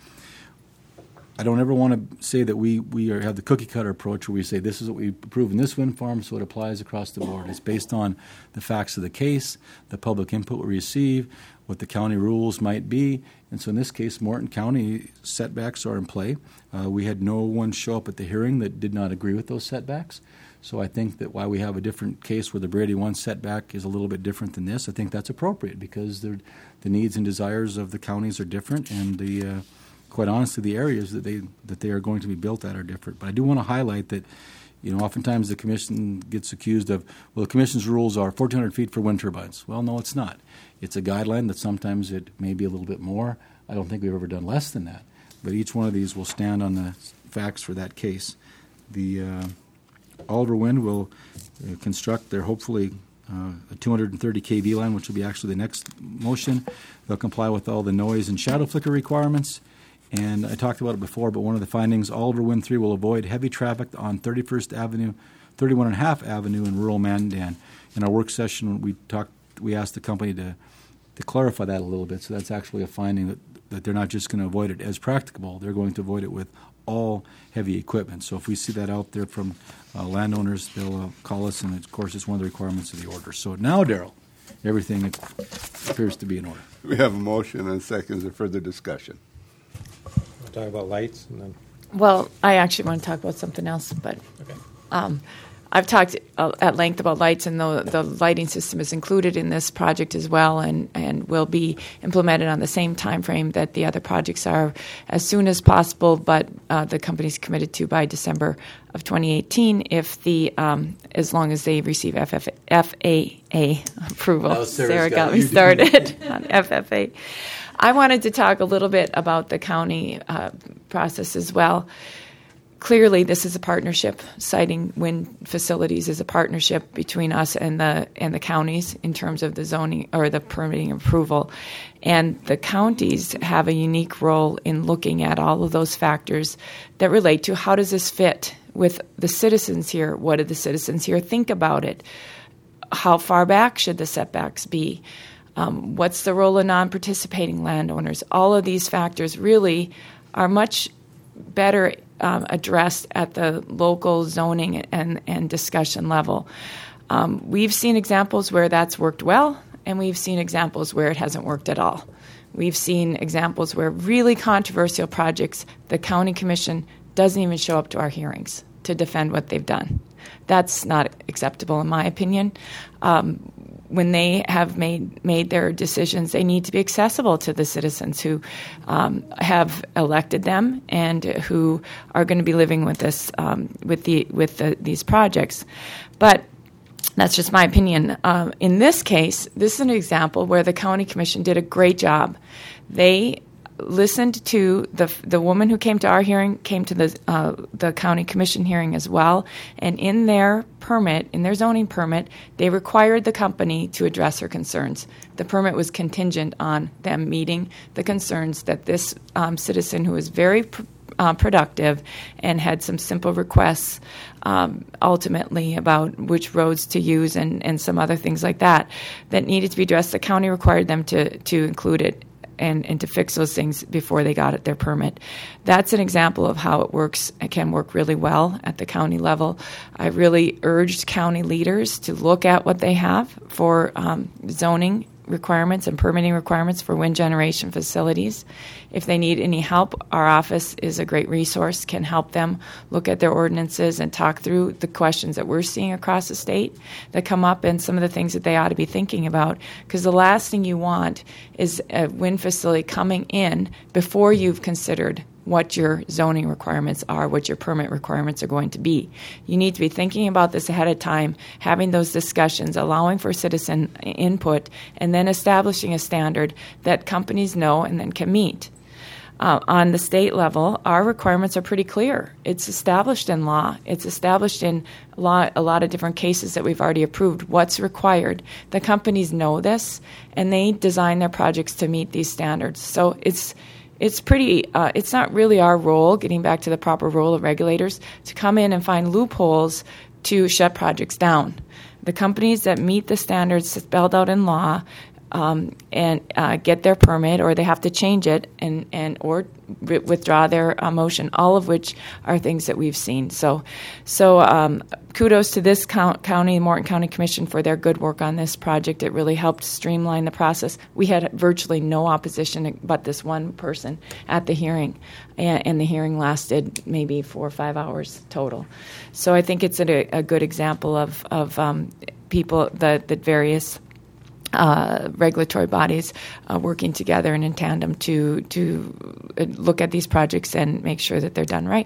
I don't ever want to say that we we are, have the cookie cutter approach where we say this is what we approve in this wind farm, so it applies across the board. It's based on the facts of the case, the public input we receive, what the county rules might be. And so in this case, Morton County setbacks are in play. Uh, we had no one show up at the hearing that did not agree with those setbacks. So I think that while we have a different case where the Brady One setback is a little bit different than this, I think that's appropriate because the needs and desires of the counties are different, and the uh, quite honestly, the areas that they that they are going to be built at are different. But I do want to highlight that, you know, oftentimes the commission gets accused of, well, the commission's rules are fourteen hundred feet for wind turbines. Well, no, it's not. It's a guideline that sometimes it may be a little bit more. I don't think we've ever done less than that. But each one of these will stand on the facts for that case. The uh, Oliver Wind will uh, construct their hopefully uh, a two hundred thirty k V line, which will be actually the next motion. They'll comply with all the noise and shadow flicker requirements. And I talked about it before, but one of the findings, Oliver Wind three will avoid heavy traffic on thirty-first Avenue, thirty-one and a half Avenue in rural Mandan. In our work session, we talked, we asked the company to, to clarify that a little bit. So that's actually a finding that, that they're not just going to avoid it as practicable. They're going to avoid it with all heavy equipment. So if we see that out there from uh, landowners, they'll uh, call us, and of course it's one of the requirements of the order. So now, Daryl, everything appears to be in order. We have a motion and seconds and further discussion. Talk about lights and then. Well, I actually want to talk about something else, but Okay. um, I've talked uh, at length about lights, and the, the lighting system is included in this project as well, and, and will be implemented on the same time frame that the other projects are, as soon as possible. But uh, the company's committed to by December of twenty eighteen, if the um, as long as they receive F F A, F A A approval. Now Sarah's Sarah got got it. me started on F F A. I wanted to talk a little bit about the county uh, process as well. Clearly, this is a partnership. Siting wind facilities is a partnership between us and the and the counties in terms of the zoning or the permitting approval. And the counties have a unique role in looking at all of those factors that relate to how does this fit with the citizens here? What do the citizens here think about it? How far back should the setbacks be? Um, what's the role of non-participating landowners? All of these factors really are much better um, addressed at the local zoning and, and discussion level. Um, we've seen examples where that's worked well, and we've seen examples where it hasn't worked at all. We've seen examples where really controversial projects, the county commission doesn't even show up to our hearings to defend what they've done. That's not acceptable, in my opinion. Um, when they have made made their decisions, they need to be accessible to the citizens who um, have elected them and who are going to be living with this um, with the with the, these projects. But that's just my opinion. Um, in this case, this is an example where the county commission did a great job. They listened to the the woman who came to our hearing, came to the uh, the county commission hearing as well, and in their permit, in their zoning permit, they required the company to address her concerns. The permit was contingent on them meeting the concerns that this um, citizen, who was very pr- uh, productive and had some simple requests um, ultimately about which roads to use and, and some other things like that, that needed to be addressed. The county required them to, to include it. and, and to fix those things before they got their permit. That's an example of how it works. It can work really well at the county level. I really urged county leaders to look at what they have for um, zoning requirements and permitting requirements for wind generation facilities. If they need any help, our office is a great resource, can help them look at their ordinances and talk through the questions that we're seeing across the state that come up and some of the things that they ought to be thinking about. Because the last thing you want is a wind facility coming in before you've considered what your zoning requirements are, what your permit requirements are going to be. You need to be thinking about this ahead of time, having those discussions, allowing for citizen input, and then establishing a standard that companies know and then can meet. Uh, on the state level, our requirements are pretty clear. It's established in law. It's established in a lot, a lot of different cases that we've already approved. What's required? The companies know this, and they design their projects to meet these standards. So it's It's pretty, uh, it's not really our role, getting back to the proper role of regulators, to come in and find loopholes to shut projects down. The companies that meet the standards spelled out in law um, and uh, get their permit, or they have to change it and, and or re- withdraw their uh, motion, all of which are things that we've seen. So so um, kudos to this count, county, Morton County Commission, for their good work on this project. It really helped streamline the process. We had virtually no opposition but this one person at the hearing, and, and the hearing lasted maybe four or five hours total. So I think it's a, a good example of, of um, people, the, the various Uh, regulatory bodies uh, working together and in tandem to to look at these projects and make sure that they're done right.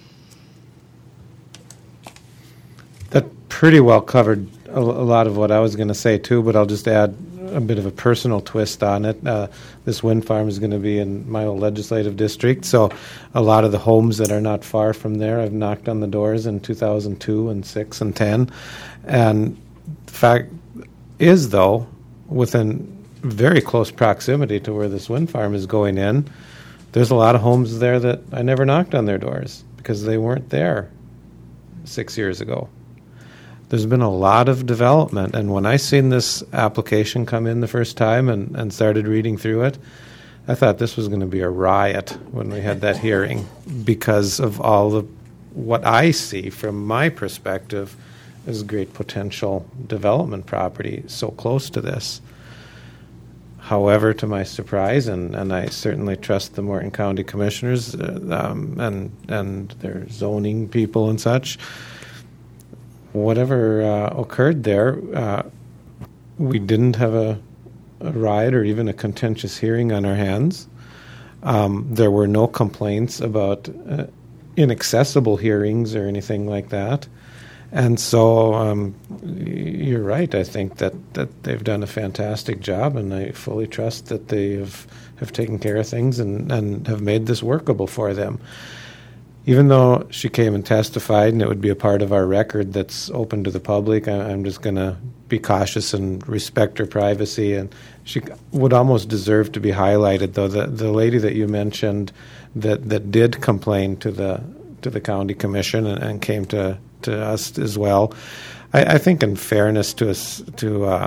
That pretty well covered a, a lot of what I was going to say too, but I'll just add a bit of a personal twist on it. Uh, this wind farm is going to be in my old legislative district, so a lot of the homes that are not far from there, I've knocked on the doors in two thousand two and six and ten, and the fact is, though, within very close proximity to where this wind farm is going in, there's a lot of homes there that I never knocked on their doors because they weren't there six years ago. There's been a lot of development, and when I seen this application come in the first time and, and started reading through it, I thought this was going to be a riot when we had that hearing because of all the what I see from my perspective is great potential development property so close to this. However, to my surprise, and, and I certainly trust the Morton County Commissioners uh, um, and and their zoning people and such, whatever uh, occurred there, uh, we didn't have a, a riot or even a contentious hearing on our hands. Um, there were no complaints about uh, inaccessible hearings or anything like that. And so um, you're right. I think that, that they've done a fantastic job, and I fully trust that they have, have taken care of things and, and have made this workable for them. Even though she came and testified, and it would be a part of our record that's open to the public, I, I'm just going to be cautious and respect her privacy. And she would almost deserve to be highlighted, though. The the lady that you mentioned that, that did complain to the to the county commission and, and came to to us as well. I, I think, in fairness to us, to uh,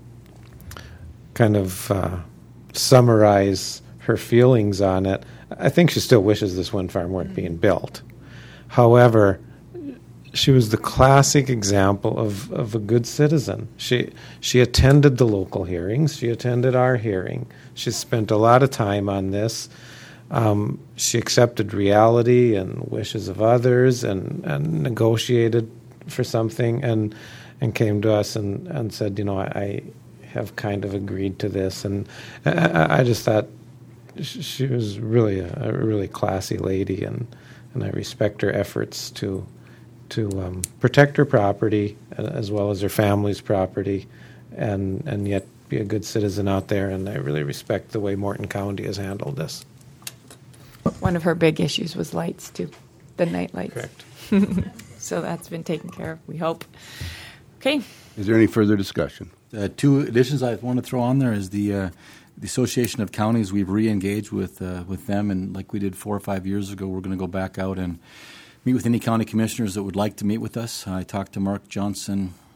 kind of uh, summarize her feelings on it, I think she still wishes this wind farm weren't being built. However, she was the classic example of, of a good citizen. She she attended the local hearings. She attended our hearing. She spent a lot of time on this. Um, she accepted reality and wishes of others and, and negotiated for something and and came to us and, and said, you know, I, I have kind of agreed to this. And I, I just thought she was really a, a really classy lady, and, and I respect her efforts to to um, protect her property as well as her family's property, and, and yet be a good citizen out there. And I really respect the way Morton County has handled this. One of her big issues was lights, too, the night lights. Correct. So that's been taken care of, we hope. Okay. Is there any further discussion? Uh, two additions I want to throw on there is the uh, the Association of Counties. We've re-engaged with uh, with them, and like we did four or five years ago, we're going to go back out and meet with any county commissioners that would like to meet with us. I talked to Mark Johnson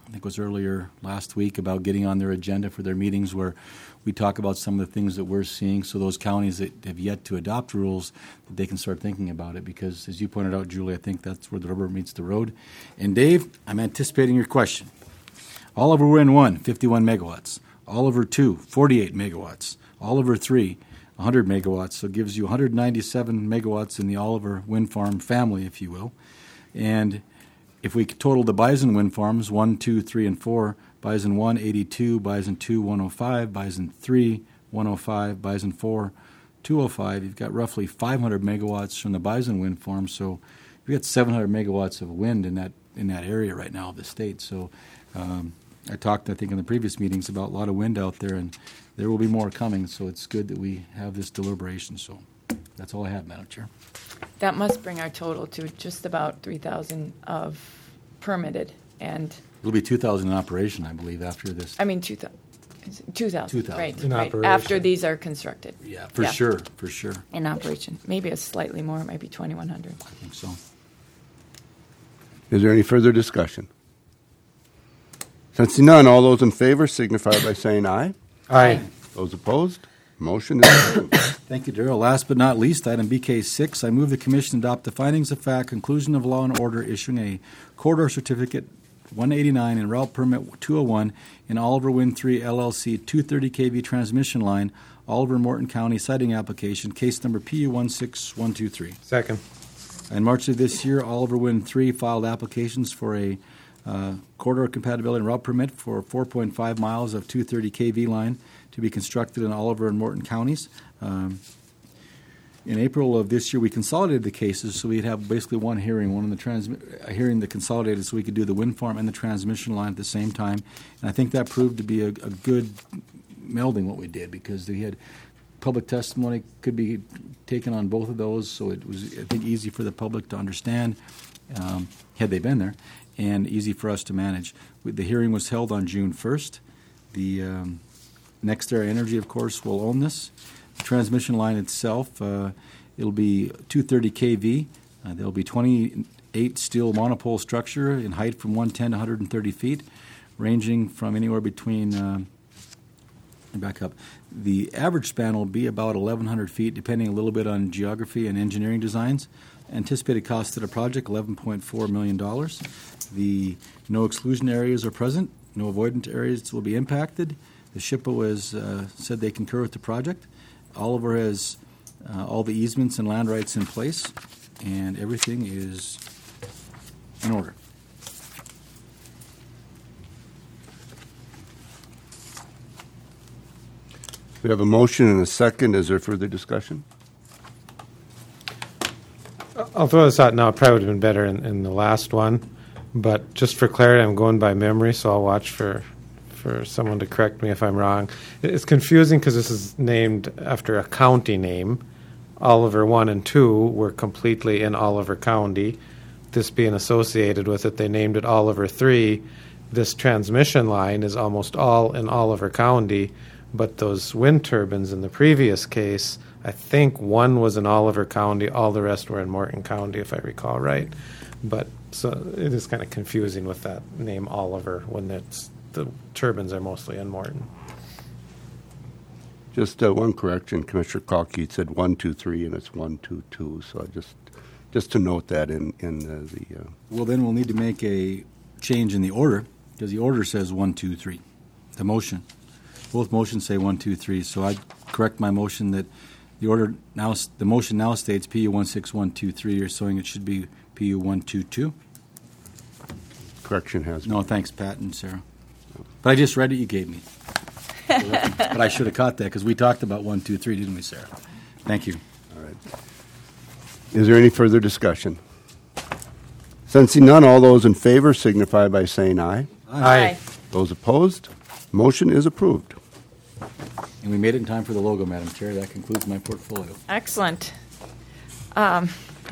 I think it was earlier last week, about getting on their agenda for their meetings where we talk about some of the things that we're seeing, so those counties that have yet to adopt rules, that they can start thinking about it, because as you pointed out, Julie, I think that's where the rubber meets the road. And Dave, I'm anticipating your question. Oliver Wind one, fifty-one megawatts. Oliver two, forty-eight megawatts. Oliver three, one hundred megawatts, so it gives you one hundred ninety-seven megawatts in the Oliver Wind Farm family, if you will. And if we total the Bison wind farms, one, two, three, and four, Bison one, eighty-two, Bison two, one oh five, Bison three, one oh five, Bison four, two oh five, you've got roughly five hundred megawatts from the Bison wind farm, so you've got seven hundred megawatts of wind in that in that area right now of the state. So um, I talked, I think, in the previous meetings about a lot of wind out there, and there will be more coming, so it's good that we have this deliberation. So that's all I have, Madam Chair. That must bring our total to just about three thousand of permitted, and It'll be two thousand in operation, I believe, after this. I mean two thousand. two thousand, two thousand. right, In right. operation. After these are constructed. Yeah, for Yeah. sure, for sure. In operation. Maybe a slightly more, maybe twenty-one hundred. I think so. Is there any further discussion? Sensing none, all those in favor signify by saying aye. Aye. Those opposed, motion is approved. Thank you, Darrell. Last but not least, item B K six, I move the commission adopt the findings of fact, conclusion of law and order issuing a corridor certificate one eighty-nine and route permit two oh one in Oliver Wind three L L C two thirty K V transmission line, Oliver Morton County siting application, case number P U one six one two three. Second. In March of this year, Oliver Wind three filed applications for a uh, corridor compatibility and route permit for four point five miles of two thirty K V line to be constructed in Oliver and Morton counties. Um, in April of this year, we consolidated the cases, so we'd have basically one hearing, one in the transmi- a hearing that consolidated, so we could do the wind farm and the transmission line at the same time. And I think that proved to be a, a good melding what we did, because we had public testimony could be taken on both of those, so it was, I think, easy for the public to understand, um, had they been there, and easy for us to manage. The hearing was held on June first. The um, NextEra Energy, of course, will own this. The transmission line itself, uh, it'll be two thirty K V. Uh, there'll be twenty-eight steel monopole structure in height from one ten to one hundred thirty feet, ranging from anywhere between, uh, back up, the average span will be about eleven hundred feet, depending a little bit on geography and engineering designs. Anticipated cost of the project, eleven point four million dollars. The no exclusion areas are present. No avoidant areas will be impacted. The S H I P O has uh, said they concur with the project. Oliver has uh, all the easements and land rights in place, and everything is in order. We have a motion and a second. Is there further discussion? I'll throw this out now. It probably would have been better in, in the last one. But just for clarity, I'm going by memory, so I'll watch for for someone to correct me if I'm wrong. It's confusing because this is named after a county name. Oliver one and two were completely in Oliver County. This being associated with it, they named it Oliver three. This transmission line is almost all in Oliver County, but those wind turbines in the previous case, I think one was in Oliver County, all the rest were in Morton County, if I recall right. But so it is kind of confusing with that name Oliver when it's, the turbines are mostly in Morton. Just uh, one correction. Commissioner Kalki said one, two, three, and it's one, two, two. So I just just to note that in in uh, the. Uh, Well, then we'll need to make a change in the order, because the order says one, two, three. The motion, both motions say one, two, three. So I correct my motion that the order now, the motion now states P U one six one two three. You're showing it should be P U one two two. correction has. No, thanks, Pat and Sarah. But I just read it you gave me. But I should have caught that, because we talked about one, two, three, didn't we, Sarah? Thank you. All right. Is there any further discussion? Sensing none, all those in favor signify by saying aye. Aye. Those opposed, motion is approved. And we made it in time for the logo, Madam Chair. That concludes my portfolio. Excellent. Um,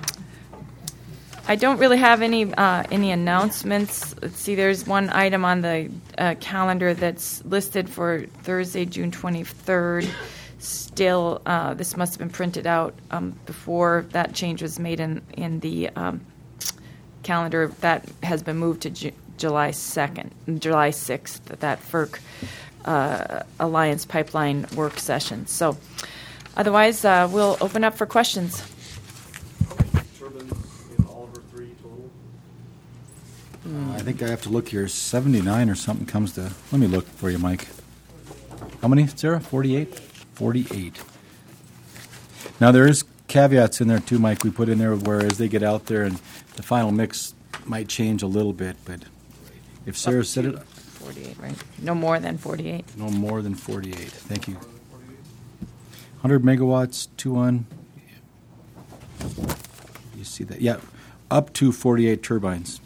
I don't really have any uh, any announcements. Let's see, there's one item on the uh, calendar that's listed for Thursday, June twenty-third. Still, uh, this must have been printed out um, before that change was made in, in the um, calendar. That has been moved to Ju- July second, July sixth, that FERC uh, Alliance Pipeline work session. So otherwise, uh, we'll open up for questions. Turbines in all of our three total? Uh, I think I have to look here. seventy-nine or something comes to. Let me look for you, Mike. How many, Sarah? forty-eight? forty-eight. Now, there is caveats in there, too, Mike, we put in there where as they get out there and the final mix might change a little bit, but if Sarah said it, forty-eight, right? No more than forty-eight. no more than forty-eight. Thank you. one hundred megawatts, two on. You see that? Yeah, up to forty-eight turbines.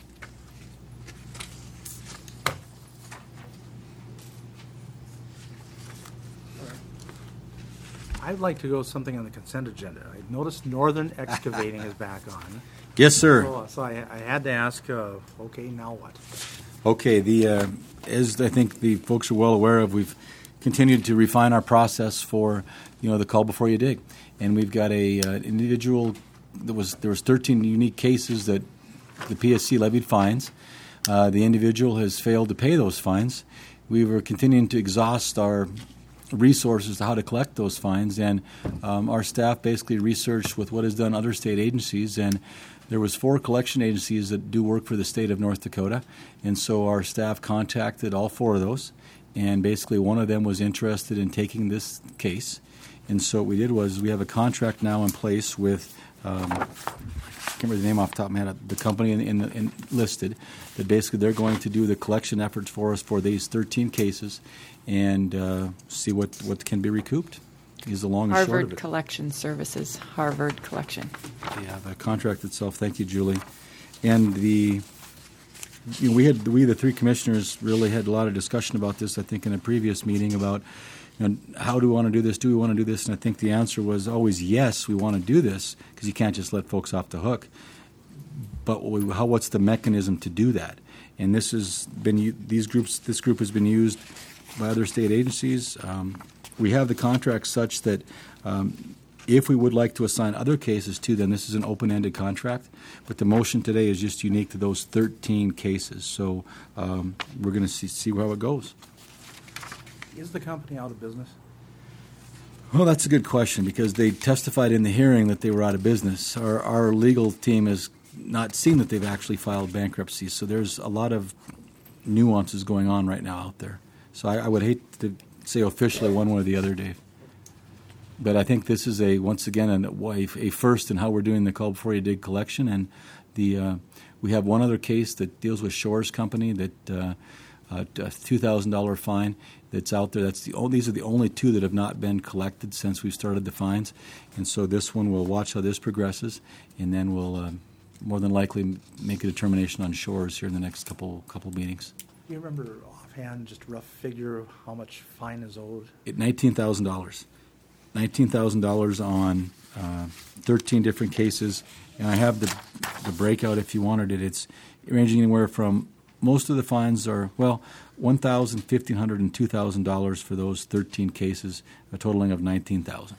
I'd like to go something on the consent agenda. I noticed Northern Excavating is back on. Yes, sir. So, so I, I had to ask, uh, okay, now what? Okay, the uh, as I think the folks are well aware of, we've continued to refine our process for, you know, the call before you dig, and we've got a uh, individual. There was there was thirteen unique cases that the P S C levied fines. Uh, the individual has failed to pay those fines. We were continuing to exhaust our resources to how to collect those fines, and um, our staff basically researched with what is done other state agencies, and there was four collection agencies that do work for the state of North Dakota, and so our staff contacted all four of those, and basically one of them was interested in taking this case, and so what we did was we have a contract now in place with um, I can't remember the name off the top of my head, the company in, in, in listed, that basically they're going to do the collection efforts for us for these thirteen cases and uh, see what, what can be recouped is the long and short of Harvard it. Collection Services, Harvard Collection. Yeah, the contract itself, thank you, Julie. And the, you know, we had, we the three commissioners really had a lot of discussion about this, I think, in a previous meeting about, you know, how do we want to do this? Do we want to do this? And I think the answer was always yes, we want to do this, because you can't just let folks off the hook. But we, how? What's the mechanism to do that? And this has been these groups. This group has been used by other state agencies. Um, we have the contract such that um, if we would like to assign other cases to them, this is an open-ended contract. But the motion today is just unique to those thirteen cases. So um, we're going to see, see how it goes. Is the company out of business? Well, that's a good question, because they testified in the hearing that they were out of business. Our, our legal team has not seen that they've actually filed bankruptcy, so there's a lot of nuances going on right now out there. So I, I would hate to say officially one way or the other, Dave. But I think this is a once again a, a first in how we're doing the call before you dig collection, and the uh, we have one other case that deals with Shores Company that uh, a two thousand dollars fine that's out there. That's the only, these are the only two that have not been collected since we started the fines, and so this one we'll watch how this progresses, and then we'll uh, more than likely make a determination on Shores here in the next couple couple meetings. Do you remember offhand, just a rough figure of how much fine is owed? At nineteen thousand dollars. nineteen thousand dollars on uh, thirteen different cases, and I have the the breakout if you wanted it. It's ranging anywhere from, most of the fines are, well, one thousand dollars, fifteen hundred dollars, and two thousand dollars for those thirteen cases, a totaling of nineteen thousand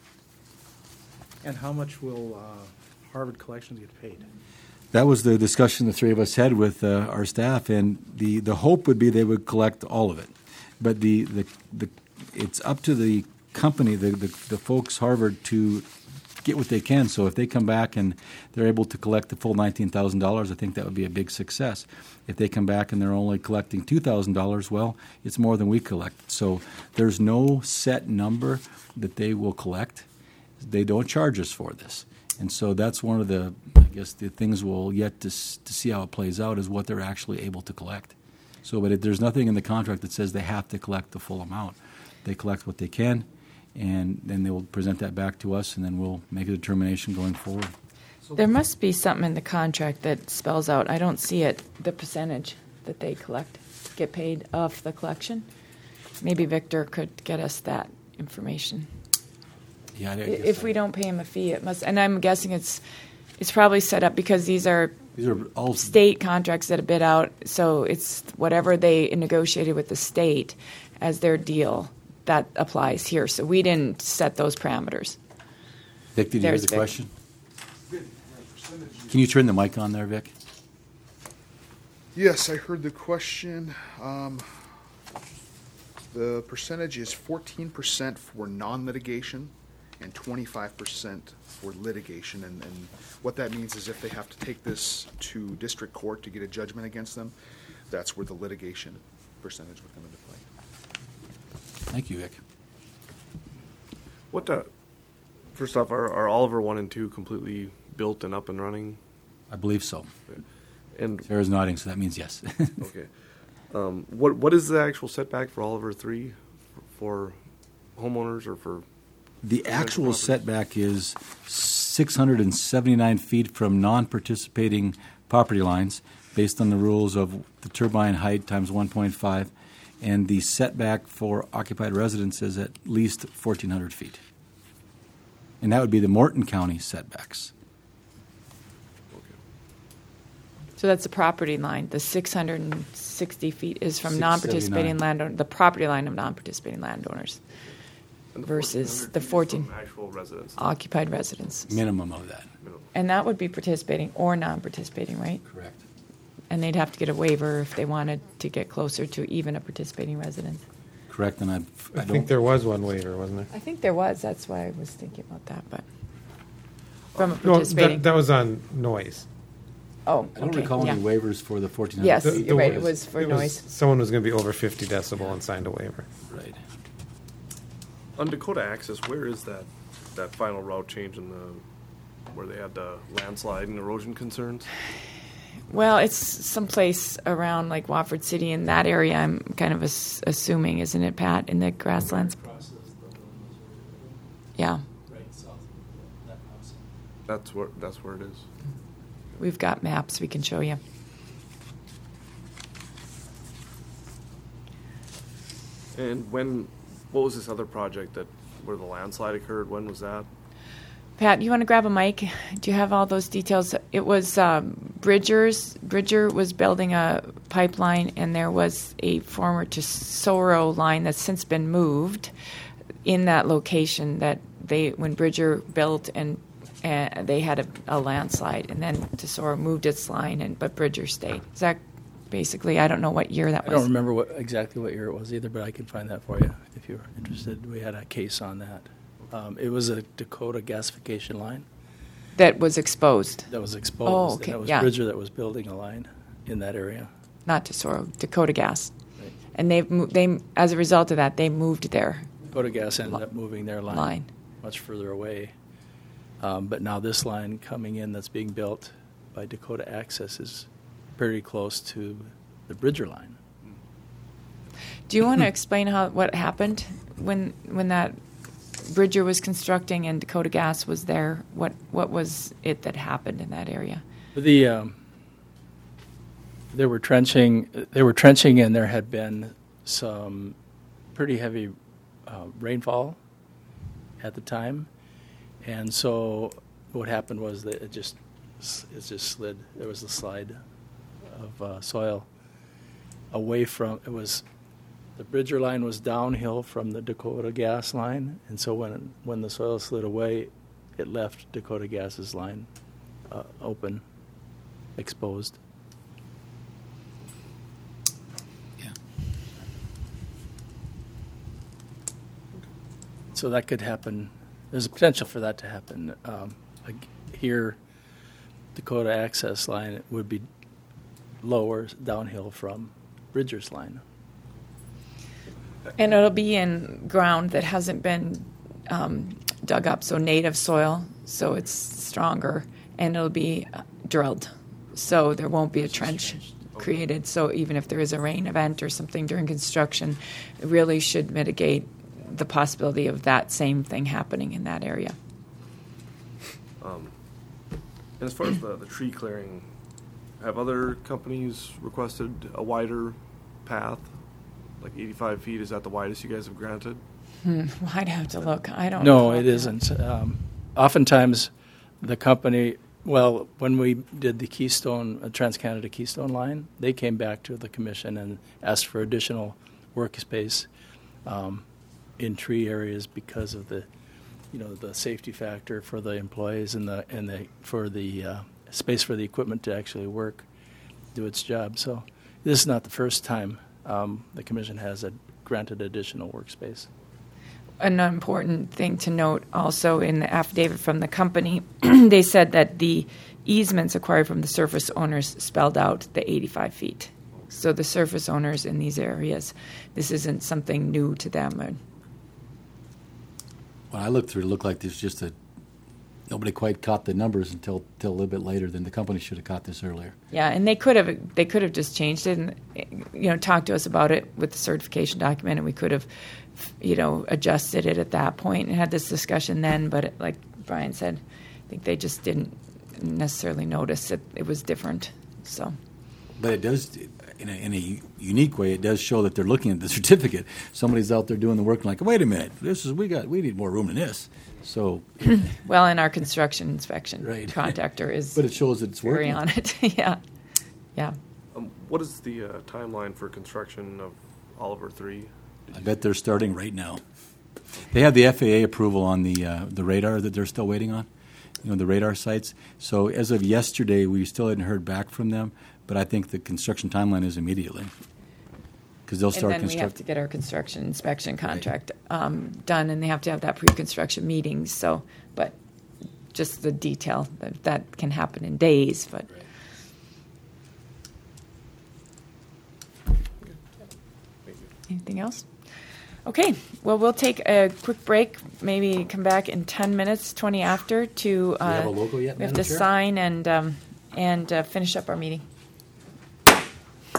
dollars. And how much will uh, Harvard Collections get paid? That was the discussion the three of us had with uh, our staff, and the, the hope would be they would collect all of it. But the, the, the it's up to the company, the, the, the folks, Harvard, to get what they can. So if they come back and they're able to collect the full nineteen thousand dollars, I think that would be a big success. If they come back and they're only collecting two thousand dollars, well, it's more than we collect. So there's no set number that they will collect. They don't charge us for this. And so that's one of the, I guess, the things we'll yet to, to see how it plays out is what they're actually able to collect. So, but if there's nothing in the contract that says they have to collect the full amount. They collect what they can, and then they will present that back to us, and then we'll make a determination going forward. There must be something in the contract that spells out, I don't see it, the percentage that they collect, get paid off the collection. Maybe Victor could get us that information. Yeah, I guess If we don't pay him a fee, it must, and I'm guessing it's it's probably set up because these are these are all state contracts that are bid out, so it's whatever they negotiated with the state as their deal that applies here. So we didn't set those parameters. Vic, did you hear There's the Vic. question? Can you turn the mic on there, Vic? Yes, I heard the question. Um, the percentage is fourteen percent for non-litigation and twenty-five percent for litigation. And, and what that means is if they have to take this to district court to get a judgment against them, that's where the litigation percentage would come into play. Thank you, Vic. What, uh, first off, are, are Oliver one and two completely built and up and running? I believe so. And, Sarah's nodding, so that means yes. okay. Um, what, what is the actual setback for Oliver three for homeowners or for? The actual properties? setback is six hundred seventy-nine feet from non-participating property lines, based on the rules of the turbine height times one point five, and the setback for occupied residence is at least fourteen hundred feet. And that would be the Morton County setbacks. So that's the property line. The six hundred sixty feet is from six non-participating seventy-nine. landowner, the property line of non-participating landowners And the versus fourteen hundred the feet is fourteen from actual residents. occupied residents. Minimum of that. Minimum. And that would be participating or non-participating, right? Correct. And they'd have to get a waiver if they wanted to get closer to even a participating resident. Correct, and I, I I think don't, there was one waiver, wasn't there? I think there was. That's why I was thinking about that. But from a No, participating. that, that was on noise. oh, I don't okay. recall yeah. any waivers for the fourteen hundred Yes, feet. you're right. It was for it noise. Someone was going to be over fifty decibel and signed a waiver. Right. On Dakota Access, where is that, that final route change in the, where they had the landslide and erosion concerns? Well, it's someplace around like Wofford City in that area. I'm kind of ass- assuming, isn't it, Pat, in the grasslands? Yeah, That's where, that's where it is. we've got maps we can show you. And when, what was this other project that, where the landslide occurred? When was that? Pat, you want to grab a mic? Do you have all those details? It was um, Bridgers. Bridger was building a pipeline, and there was a former Tesoro line that's since been moved in that location that they, when Bridger built, and uh, they had a, a landslide, and then Tesoro moved its line, and but Bridger stayed. Is that basically? I don't know what year that I was. don't remember what exactly what year it was either, but I can find that for you if you're interested. We had a case on that. Um, it was a Dakota gasification line That was exposed, that was exposed. Oh, okay, And it was yeah. Bridger that was building a line in that area. not Tesoro, Dakota Gas, Right. and they've mo- they as a result of that they moved their Dakota Gas ended up moving their line, line. much further away. Um, but now this line coming in that's being built by Dakota Access is pretty close to the Bridger line. Do you want to explain how what happened when when that Bridger was constructing and Dakota Gas was there? What what was it that happened in that area? The um, they were trenching. They were trenching, and there had been some pretty heavy uh, rainfall at the time, and so what happened was that it just it just slid. There was a slide of uh, soil away from. It was the Bridger line was downhill from the Dakota Gas line, and so when when the soil slid away, it left Dakota Gas's line uh, open, exposed. Yeah. So that could happen. There's a potential for that to happen. Um, like here, Dakota Access line would be lower downhill from Bridger's line. And it'll be in ground that hasn't been um, dug up, so native soil, so it's stronger, and it'll be uh, drilled, so there won't be a trench created. So even if there is a rain event or something during construction, it really should mitigate the possibility of that same thing happening in that area. Um, and as far as the, the tree clearing, have other companies requested a wider path? Like eighty-five feet, is that the widest you guys have granted? Hmm. Well, I'd have to look. I don't know. No, it isn't. Um, oftentimes, the company, well, when we did the Keystone, uh, Trans-Canada Keystone line, they came back to the commission and asked for additional workspace um, in tree areas because of the, you know, the safety factor for the employees and the and the for the uh, space for the equipment to actually work. do its job. So this is not the first time um, the commission has a granted additional workspace. An important thing to note also in the affidavit from the company, they said that the easements acquired from the surface owners spelled out the eighty-five feet. So the surface owners in these areas, this isn't something new to them. When I looked through, it looked like there's just a, nobody quite caught the numbers until, until a little bit later. Then the company should have caught this earlier. Yeah, and they could have they could have just changed it and, you know, talked to us about it with the certification document, and we could have, you know, adjusted it at that point and had this discussion then. But it, like Brian said, I think they just didn't necessarily notice that it was different. So, but it does, in a, in a unique way, it does show that they're looking at the certificate. Somebody's out there doing the work and like, wait a minute, this is we got we need more room than this. So, well, in our construction inspection right. contractor is, but it shows that it's very working on it. yeah, yeah. Um, what is the uh, timeline for construction of Oliver three? I bet they're starting right now. They have the F A A approval on the uh, the radar that they're still waiting on, you know, the radar sites. So as of yesterday, we still hadn't heard back from them, but I think the construction timeline is immediately because they'll start And then we have constructing. to get our construction inspection contract um, done, and they have to have that pre-construction meeting. So, but just the detail that, that can happen in days. But anything else? Okay. Well, we'll take a quick break. Maybe come back in ten minutes, twenty after, to uh, have a logo yet, we have Madam to Chair? sign and um, and uh, finish up our meeting.